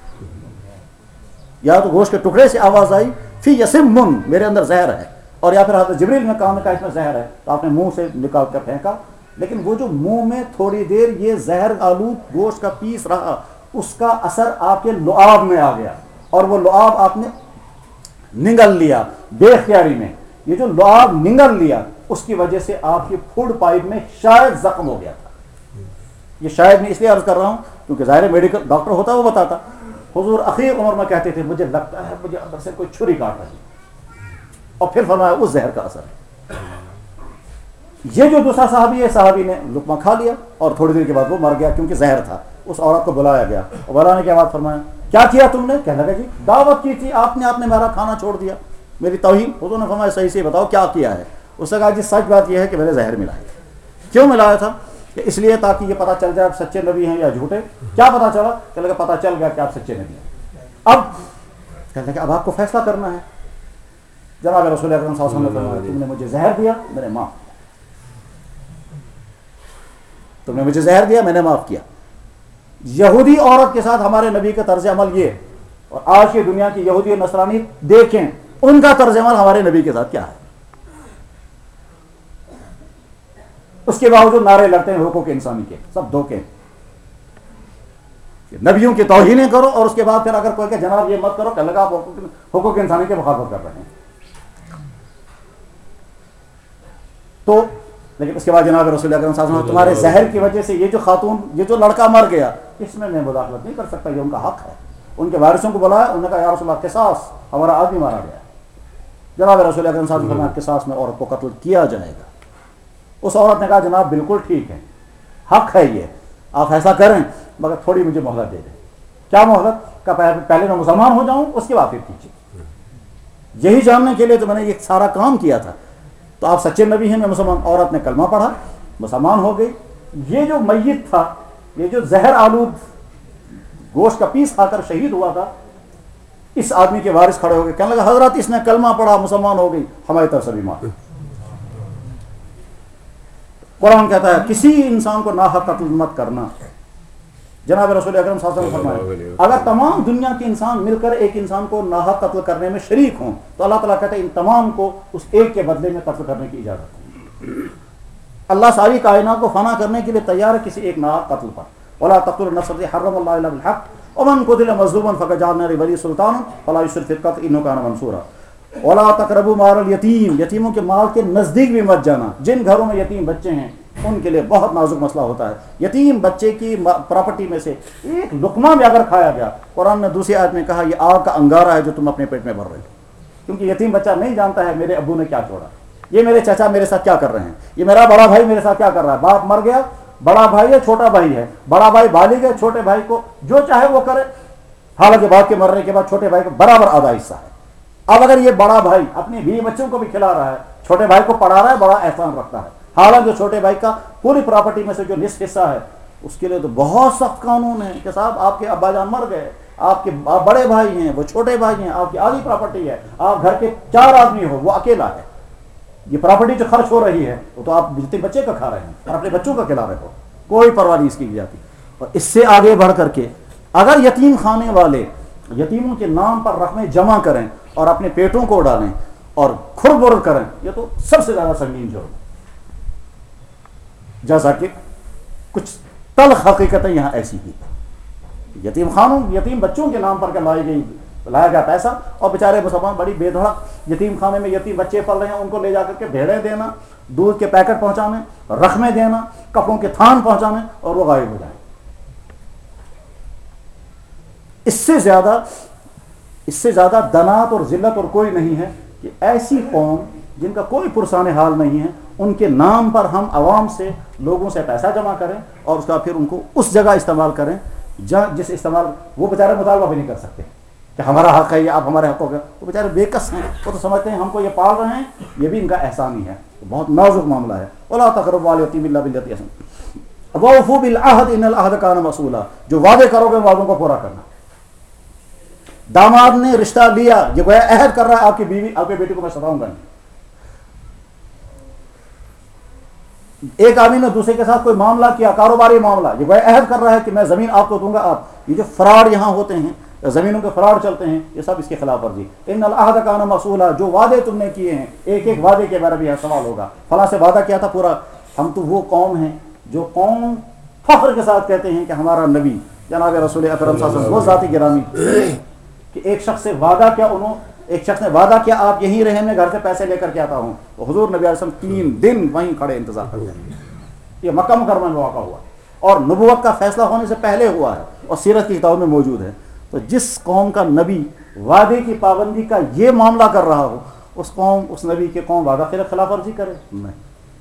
یا تو گوشت کے ٹکڑے سے آواز آئی فی یسمن میرے اندر زہر ہے, اور یا پھر حضرت جبریل نے کان میں کہا اس میں زہر ہے, تو آپ نے منہ سے نکال کر پھینکا. لیکن وہ جو منہ میں تھوڑی دیر یہ زہر آلود گوشت کا پیس رہا, اس کا اثر آپ کے لعاب میں آ گیا, اور وہ لعاب آپ نے نگل لیا بے اختیاری میں. یہ جو لعاب نگل لیا اس کی وجہ سے آپ کی فوڈ پائپ میں شاید زخم ہو گیا تھا. یہ شاید میں اس لیے عرض کر رہا ہوں کیونکہ ظاہر میڈیکل ڈاکٹر ہوتا وہ بتاتا. حضور اخیر عمر میں کہتے تھے مجھے لگتا ہے مجھے اندر سے کوئی چھری کاٹ رہی, اور پھر فرمایا اس زہر کا اثر ہے. یہ جو دوسرا صحابی ہے, صحابی نے لقمہ کھا لیا اور تھوڑی دیر کے بعد وہ مر گیا کیونکہ زہر تھا. اس عورت کو بلایا گیا اور بلانے کے بعد فرمایا کیا کیا تم نے؟ کہنے لگا جی دعوت کی تھی آپ نے میرا کھانا چھوڑ دیا, میری توہین. حضور نے فرمایا صحیح سے بتاؤ کیا کیا ہے؟ اس نے کہا جی سچ بات یہ ہے کہ میں نے زہر ملایا. کیوں ملایا تھا؟ کہ اس لیے تاکہ یہ پتہ چل جائے آپ سچے نبی ہیں یا جھوٹے. کیا پتہ چلا؟ کہ لگا پتہ چل گیا کہ آپ سچے نبی ہیں. اب کہنے لگا اب آپ کو فیصلہ کرنا ہے. جناب رسول اکرم صلی اللہ علیہ وسلم نے فرمایا تم نے مجھے زہر دیا میں نے معاف کیا, تم نے مجھے زہر دیا میں نے معاف کیا. یہودی عورت کے ساتھ ہمارے نبی کا طرز عمل یہ, اور آج کی دنیا کی یہودی اور نصرانی دیکھیں ان کا طرز عمل ہمارے نبی کے ساتھ کیا ہے. اس کے باوجود نعرے لڑتے ہیں حقوق انسانی کے, سب دھوکے. نبیوں کی توہینیں کرو اور اس کے بعد پھر اگر کوئی کہ جناب یہ مت کرو کہ لگا آپ حقوق انسانی کے مخالفت کر رہے ہیں. تو لیکن اس کے بعد جناب رسول اکرم صلی اللہ علیہ وسلم تمہارے زہر کی وجہ سے یہ جو خاتون یہ جو لڑکا مر گیا اس میں مداخلت نہیں کر سکتا, یہ ان کا حق ہے. ان کے وارثوں کو بلایا, انہوں نے کہا یا رسول اللہ قصاص, ہمارا آدمی مارا گیا. جناب رسول اکرم صلی اللہ علیہ وسلم فرمایا قصاص میں عورت کو قتل کیا جائے گا. اس عورت نے کہا جناب بالکل ٹھیک ہے, حق ہے یہ, آپ ایسا کریں مگر تھوڑی مجھے مہلت دے دیں. کیا مہلت؟ کا پہلے میں مسلمان ہو جاؤں اس کے بعد پھر کیجیے. یہی جاننے کے لیے تو میں نے یہ سارا کام کیا تھا. تو آپ سچے نبی ہیں میں مسلمان. عورت نے کلمہ پڑھا, مسلمان ہو گئی. یہ جو میت تھا, یہ جو زہر آلود گوشت کا پیس کھا کر شہید ہوا تھا, اس آدمی کے وارث کھڑے ہو گئے, کہنے لگا حضرت اس نے کلمہ پڑھا مسلمان ہو گئی, ہماری طرف سے بھی معاف. قرآن کہتا ہے کسی انسان کو ناحق قتل مت کرنا. جناب رسول اکرم صلی اللہ علیہ وسلم فرمایا اگر تمام دنیا کے انسان مل کر ایک انسان کو ناحق قتل کرنے میں شریک ہوں تو اللہ تعالیٰ کہتا ہے ان تمام کو اس ایک کے بدلے میں قتل کرنے کی اجازت ہے. اللہ ساری کائنات کو فنا کرنے کے لیے تیار ہے کسی ایک ناحق قتل پر. ولا تقتلوا النفس التي حرم الله الا بالحق ومن قتل مظلوما فقد جعلنا لوليه سلطانا فلا يسرف في القتل انه كان منصورا. ولا تقربوا مال اليتيم, یتیموں کے مال کے نزدیک بھی مت جانا. جن گھروں میں یتیم بچے ہیں ان کے لیے بہت نازک مسئلہ ہوتا ہے. یتیم بچے کی پراپرٹی میں سے ایک لقمہ بھی اگر کھایا گیا, قرآن نے دوسری آیت میں کہا یہ آگ کا انگارہ ہے جو تم اپنے پیٹ میں بھر رہے ہو. کیونکہ یتیم بچہ نہیں جانتا ہے میرے ابو نے کیا چھوڑا, یہ میرے چچا میرے ساتھ کیا کر رہے ہیں, یہ میرا بڑا بھائی میرے ساتھ کیا کر رہا ہے. باپ مر گیا, بڑا بھائی ہے چھوٹا بھائی ہے, بڑا بھائی بالغ ہے, چھوٹے بھائی کو جو چاہے وہ کرے, حالانکہ باپ کے مرنے کے بعد چھوٹے بھائی کو برابر آدھا حصہ ہے. اب اگر یہ بڑا بھائی اپنی بیوی بچوں کو بھی کھلا رہا ہے, چھوٹے بھائی کو پڑھا رہا ہے, بڑا احسان رکھتا ہے, حالانکہ چھوٹے بھائی کا پوری پراپرٹی میں سے جو نصف حصہ ہے اس کے لیے تو بہت سخت قانون ہے کہ صاحب آپ کے ابا جان مر گئے, آپ کے بڑے بھائی ہیں, وہ چھوٹے بھائی ہیں, آپ کی آدھی پراپرٹی ہے, آپ گھر کے 4 آدمی ہو, وہ اکیلا ہے, یہ پراپرٹی جو خرچ ہو رہی ہے وہ تو آپ جتنے بچے کا کھا رہے ہیں اور اپنے بچوں کا کھلا رہے ہو, کوئی پرواہ نہیں اس کی جاتی. اور اس سے آگے بڑھ کر کے اگر یتیم خانے والے یتیموں کے نام پر رقمیں جمع کریں اور اپنے پیٹوں کو ڈالیں اور کھر بر کریں, یہ تو سب سے زیادہ سنگین جرم. جیسا کہ کچھ تلخ حقیقتیں یہاں ایسی ہی, یتیم خانوں یتیم بچوں کے نام پر لایا گیا پیسہ, اور بیچارے مسلمان بڑی بے دھڑک یتیم خانے میں یتیم بچے پل رہے ہیں, ان کو لے جا کر کے بھیڑیں دینا, دودھ کے پیکٹ پہنچانے, رقمیں دینا, کپڑوں کے تھان پہنچانے, اور وہ غائب ہو جائیں. اس سے زیادہ دنات اور ذلت اور کوئی نہیں ہے کہ ایسی قوم جن کا کوئی پرسان حال نہیں ہے ان کے نام پر ہم عوام سے لوگوں سے پیسہ جمع کریں اور اس کا پھر ان کو اس جگہ استعمال کریں جس استعمال وہ بیچارے مطالبہ بھی نہیں کر سکتے کہ ہمارا حق ہے یا آپ ہمارے حق ہو گئے. وہ بیچارے بے کس ہیں, وہ تو سمجھتے ہیں ہم کو یہ پال رہے ہیں, یہ بھی ان کا احسان ہی ہے. بہت نازک معاملہ ہے. وَلَا تَقْرَبُوا مَالَ الْيَتِيمِ إِلَّا بِالَّتِي أَحْسَنَ وَأَوْفُوا بِالْعَهْدِ إِنَّ الْعَهْدَ كَانَ مَسْئُولًا. جو وعدے کرو گے وعدوں کو پورا کرنا. داماد نے رشتہ لیا, یہ گویا عہد کر رہا ہے آپ کی بیوی آپ کے بیٹے کو میں ستاؤں گا نہیں, ایک آدمی نے دوسرے کے ساتھ کوئی معاملہ کیا، کاروباری معاملہ، یہ وہ عہد کر رہا ہے کہ میں زمین آپ کو دوں گا، آپ یہ جو فراڈ یہاں ہوتے ہیں، زمینوں کے فراڈ چلتے ہیں، یہ سب اس کے خلاف ورزی۔ ان العہد کان مسئولا، جو وعدے تم نے کیے ہیں، ایک ایک وعدے کے بارے میں یہ سوال ہوگا، فلاں سے وعدہ کیا تھا پورا۔ ہم تو وہ قوم ہیں جو قوم فخر کے ساتھ کہتے ہیں کہ ہمارا نبی جناب رسول اکرم صلی اللہ علیہ وسلم وہ ذاتی گرامی کہ ایک شخص سے وعدہ کیا، ایک شخص نے وعدہ کیا آپ یہیں رہیں، میں گھر سے پیسے لے کر کے آتا ہوں، تو حضور نبی علیہ السلام 3 دن وہیں کھڑے انتظار کرتے ہیں۔ یہ مکہ مکرمہ میں واقع ہوا اور نبوت کا فیصلہ ہونے سے پہلے ہوا ہے اور سیرت کی کتابوں میں موجود ہے۔ تو جس قوم کا نبی وعدے کی پابندی کا یہ معاملہ کر رہا ہو، اس نبی کے قوم وعدہ خلاف ورزی کرے؟ نہیں۔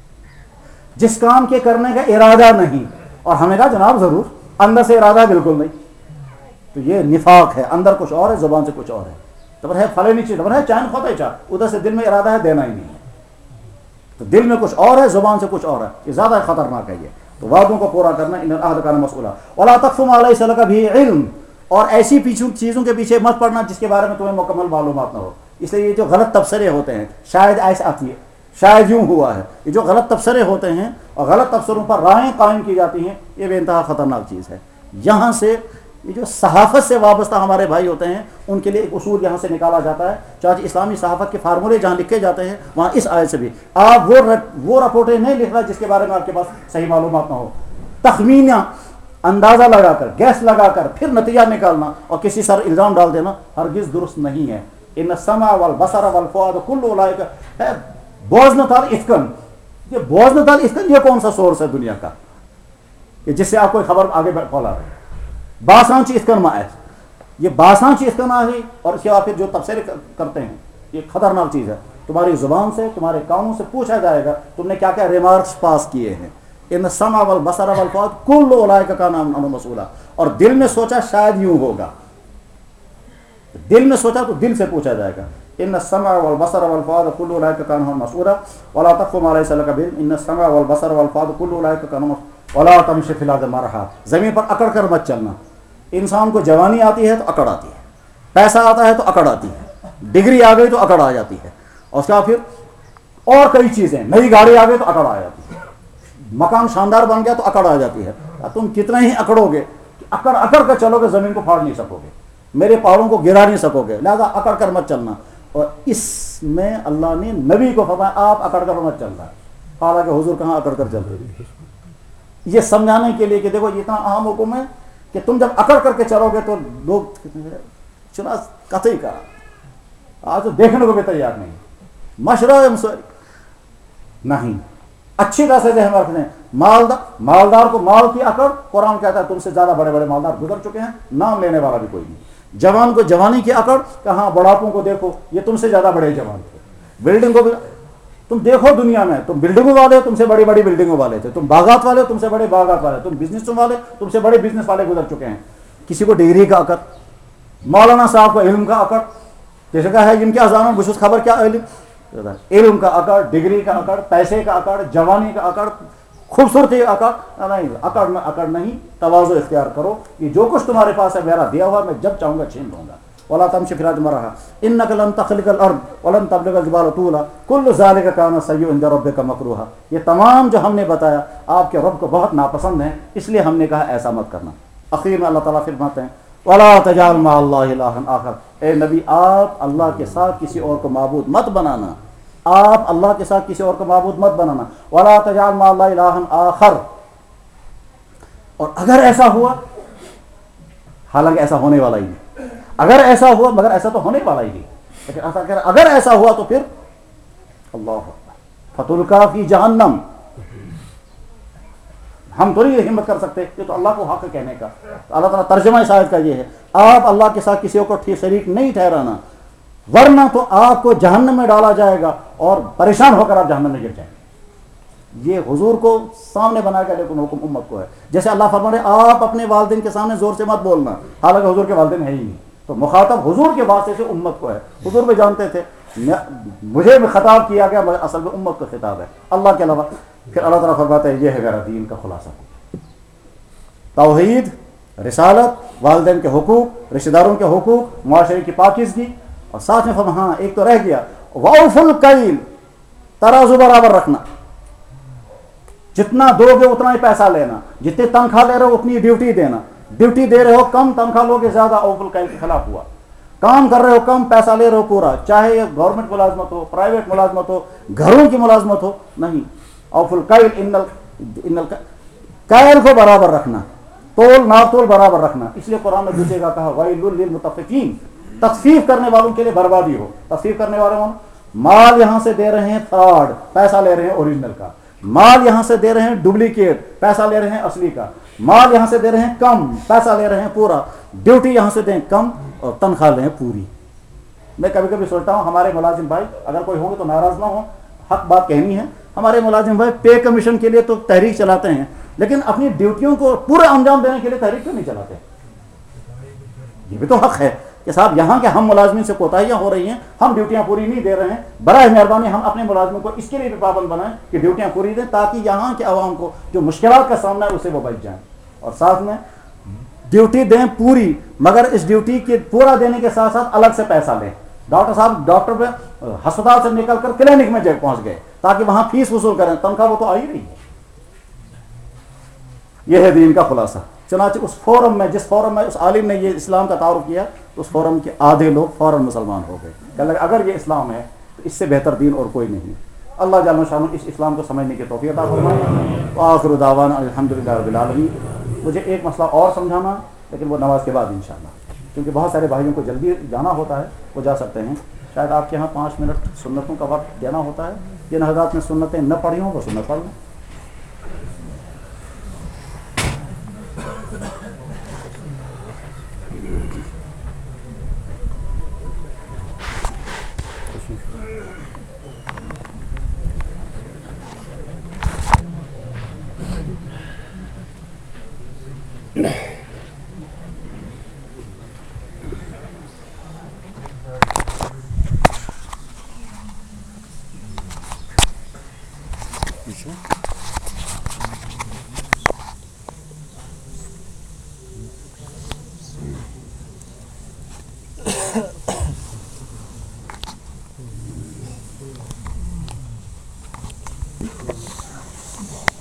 جس کام کے کرنے کا ارادہ نہیں، اور ہمیں کہا جناب ضرور، اندر سے ارادہ بالکل نہیں، تو یہ نفاق ہے، اندر کچھ اور ہے، زبان سے کچھ اور ہے۔ تو ہے پھلے نیچے ہے چین خطے چاہ، ادھر سے دل میں ارادہ ہے دینا ہی نہیں ہے، تو دل میں کچھ اور ہے، زبان سے کچھ اور ہے، یہ زیادہ خطرناک ہے۔ یہ تو وعدوں کو پورا کرنا، ان العہد کان مسئولا ولا تقف ما لیس لک به علم، اور ایسی چیزوں کے پیچھے مت پڑنا جس کے بارے میں تمہیں مکمل معلومات نہ ہو۔ اس لیے یہ جو غلط تبصرے ہوتے ہیں، شاید ایسا آتی ہے، شاید یوں ہوا ہے، یہ جو غلط تبصرے ہوتے ہیں اور غلط تبصروں پر رائیں قائم کی جاتی ہیں، یہ بے انتہا خطرناک چیز ہے۔ یہاں سے یہ جو صحافت سے وابستہ ہمارے بھائی ہوتے ہیں، ان کے لیے ایک اصول یہاں سے نکالا جاتا ہے، چاہے اسلامی صحافت کے فارمولے جہاں لکھے جاتے ہیں، وہاں اس آیت سے بھی آپ وہ رپورٹیں نہیں لکھ رہا جس کے بارے میں آپ کے پاس صحیح معلومات نہ ہو۔ تخمینہ، اندازہ لگا کر، گیس لگا کر پھر نتیجہ نکالنا اور کسی سر الزام ڈال دینا ہرگز درست نہیں ہے۔ ان السمع والبصر والفؤاد کل اولئک ہے بوزنۃ الافکن۔ یہ بوزنۃ الافکن یہ کون سا سورس ہے دنیا کا کہ جس سے آپ کوئی خبر آگے پھیلا رہے ہیں؟ باسانچی افکن ہے، یہ باسانچی افکن ہے، اور اس کے بعد پھر جو تبصرے کرتے ہیں، یہ خطرناک چیز ہے۔ تمہاری زبان سے، تمہارے کانوں سے پوچھا جائے گا تم نے کیا کیا ریمارکس پاس کیے ہیں۔ ان السمع والبصر والفؤاد کل اولئک کان عنہ مسئولا، اور دل میں سوچا شاید یوں ہوگا، دل میں سوچا تو دل سے پوچھا جائے گا۔ ان السمع والبصر والفؤاد کل اولئک کان عنہ مسئولا ولا تقف ما لیس لک به علم ان السمع والبصر والفؤاد کل اولئک کان عنہ ولا تمشي في الارض مرحا، زمین پر اکڑ کر مت چلنا۔ انسان کو جوانی آتی ہے تو اکڑ آتی ہے، پیسہ آتا ہے تو اکڑ آتی ہے، ڈگری آ گئی تو اکڑ آ جاتی ہے، اور اس کا پھر اور کئی چیزیں، نئی گاڑی آ گئی تو اکڑ آ جاتی ہے، مکان شاندار بن گیا تو اکڑ آ جاتی ہے۔ تم کتنا ہی اکڑو گے، اکڑ اکڑ کر چلو گے، زمین کو پھاڑ نہیں سکو گے، میرے پہاڑوں کو گرا نہیں سکو گے، لہذا اکڑ کر مت چلنا۔ اور اس میں اللہ نے نبی کو فرمایا آپ اکڑ کر مت چلنا، حالانکہ حضور کہاں اکڑ کر چلتے تھے، یہ سمجھانے کے لیے کہ دیکھو یہ اتنا اہم حکم ہے کہ تم جب اکڑ کر کے چلو گے تو لوگ چنا قطعی کا آج تو دیکھنے کو بھی تیار نہیں، مشرع نہیں، اچھی طرح سے ذہن رکھنے۔ مالدار کو مال کی اکڑ، قرآن کہتا ہے تم سے زیادہ بڑے بڑے مالدار گزر چکے ہیں، نام لینے والا بھی کوئی نہیں۔ جوان کو جوانی کی اکڑ، کہاں بڑھاپوں کو دیکھو یہ تم سے زیادہ بڑے جوان تھے۔ بلڈنگ کو بھی تم دیکھو، دنیا میں تم بلڈنگوں والے تم سے بڑی بڑی بلڈنگوں والے تھے، تم باغات والے تم سے بڑے باغات والے، تم بزنس والے تم سے بڑے بزنس والے گزر چکے ہیں۔ کسی کو ڈگری کا اکڑ، مولانا صاحب کو علم کا اکڑ، جیسے کہا ہے ان کے اذانوں بخصوص خبر کیا علم کا اکڑ، ڈگری کا اکڑ، پیسے کا اکڑ، جوانی کا اکڑ، خوبصورتی کا اکڑ نہیں، اکڑ میں اکڑ نہیں، تواضع اختیار کرو کہ جو کچھ تمہارے پاس ہے میرا دیا ہوا، میں جب چاہوں گا چھین لوں گا۔ ولا تمشي في الارض مرحا انك لن تخلق الارض ولن تبلغ الجبال طولا كل ذلك كان سيئا عند ربك مكروها۔ یہ تمام جو ہم نے بتایا آپ کے رب کو بہت ناپسند ہیں، اس لیے ہم نے کہا ایسا مت کرنا۔ اخیر میں اللہ تعالیٰ فرماتے ہیں ولا تجعل مع الله الها آخر، اے نبی آپ اللہ کے ساتھ کسی اور کو معبود مت بنانا، آپ اللہ کے ساتھ کسی اور کو معبود مت بنانا۔ ولا تجعل مع الله الها آخر، اور اگر ایسا ہوا، حالانکہ ایسا ہونے والا ہی نہیں، اگر ایسا ہوا، مگر ایسا تو ہونے والا ہی نہیں، لیکن اگر ایسا ہوا تو پھر اللہ فتلقا فی جہنم، ہم تو نہیں ہمت کر سکتے، یہ تو اللہ کو حق کہنے کا۔ اللہ تعالیٰ ترجمہ شاید کا یہ ہے آپ اللہ کے ساتھ کسی کو شریک نہیں ٹھہرانا، ورنہ تو آپ کو جہنم میں ڈالا جائے گا اور پریشان ہو کر آپ جہنم میں گر جائیں گے۔ یہ حضور کو سامنے بنا کے لیکن حکم امت کو ہے۔ جیسے اللہ فرما رہے آپ اپنے والدین کے سامنے زور سے مت بولنا، حالانکہ حضور کے والدین ہے ہی نہیں، تو مخاطب حضور کے واسطے سے امت کو ہے۔ حضور بھی جانتے تھے مجھے بھی خطاب کیا گیا، مگر اصل میں امت کو خطاب ہے اللہ کے علاوہ۔ پھر اللہ تعالیٰ فرماتا ہے یہ ہے میرا دین کا خلاصہ، توحید، رسالت، والدین کے حقوق، رشتہ داروں کے حقوق، معاشرے کی پاکیزگی، اور ساتھ میں فرما ہاں ایک تو رہ گیا وَأَوْفُوا الْكَيْلَ، ترازو برابر رکھنا۔ जितना दोगे उतना ही पैसा लेना, जितनी तनख्वाह ले रहे हो उतनी ड्यूटी देना, ड्यूटी दे रहे हो कम, तनख्वाह लोगे ज्यादा, औफुल कैल के खिलाफ हुआ। काम कर रहे हो कम, पैसा ले रहे हो पूरा, चाहे ये गवर्नमेंट मुलाजमत हो, प्राइवेट मुलाजमत हो, घरों की मुलाजमत हो, नहीं। औफुल कैल, इन्नल कैल को बराबर रखना, तोल नातोल बराबर रखना। इसलिए कुरान ने दूसरे का कहा वैलुल लिल मुतफ्फिफीन, तस्फीफ करने वालों के लिए बर्बादी हो। तस्फीफ करने वाले कौन? माल यहां से दे रहे हैं फ्रॉड, पैसा ले रहे हैं ओरिजिनल का, माल यहां से दे रहे हैं डुप्लीकेट, पैसा ले रहे हैं असली का, माल यहां से दे रहे हैं कम, पैसा ले रहे हैं पूरा, ड्यूटी यहां से दें कम और तनख्वाह लें पूरी। मैं कभी कभी सोचता हूं हमारे मुलाजिम भाई, अगर कोई होंगे तो नाराज ना हो, हक बात कहनी है, हमारे मुलाजिम भाई पे कमीशन के लिए तो तहरीक चलाते हैं, लेकिन अपनी ड्यूटियों को पूरा अंजाम देने के लिए तहरीक क्यों नहीं चलाते? ये भी तो हक है कि साहब यहाँ के हम मुलाजमिन से कोताहियाँ हो रही हैं, हम ड्यूटियाँ पूरी नहीं दे रहे हैं, बराए मेहरबानी हम अपने मुलाजमों को इसके लिए भी पाबंद बनाएं कि ड्यूटियाँ पूरी दें, ताकि यहाँ के अवाम को जो मुश्किलात का सामना है उससे वो बच जाएं। और साथ में ड्यूटी दें पूरी, मगर इस ड्यूटी के पूरा देने के साथ साथ अलग से पैसा लें। डॉक्टर साहब डॉक्टर पे अस्पताल से निकल कर क्लिनिक में जब पहुँच गए ताकि वहाँ फीस वसूल करें, तनख्वाह वो तो आ ही रही है। यह है दीन का खुलासा। चनाचे उस फोरम में, जिस फोरम में उस आलिम ने ये इस्लाम का तारुफ किया, तो उस फोरम के आधे लोग फौरन मुसलमान हो गए। कहने लगे अगर ये इस्लाम है तो इससे बेहतर दीन और कोई नहीं। अल्लाह जल्ल शान इस इस्लाम को समझने की तौफीक अता फरमाए। आखिर दावाना अल्हम्दुलिल्लाह रब्बिल आलमीन। मुझे एक मसला और समझाना, लेकिन वो नमाज के बाद इंशाअल्लाह, क्योंकि बहुत सारे भाइयों को जल्दी जाना होता है, वो जा सकते हैं। शायद आपके यहाँ 5 मिनट सुन्नतों का वक्त देना होता है। जिन हज़रात ने सुन्नतें न पढ़ी हों वो सुन्नत पढ़ लें। Isso.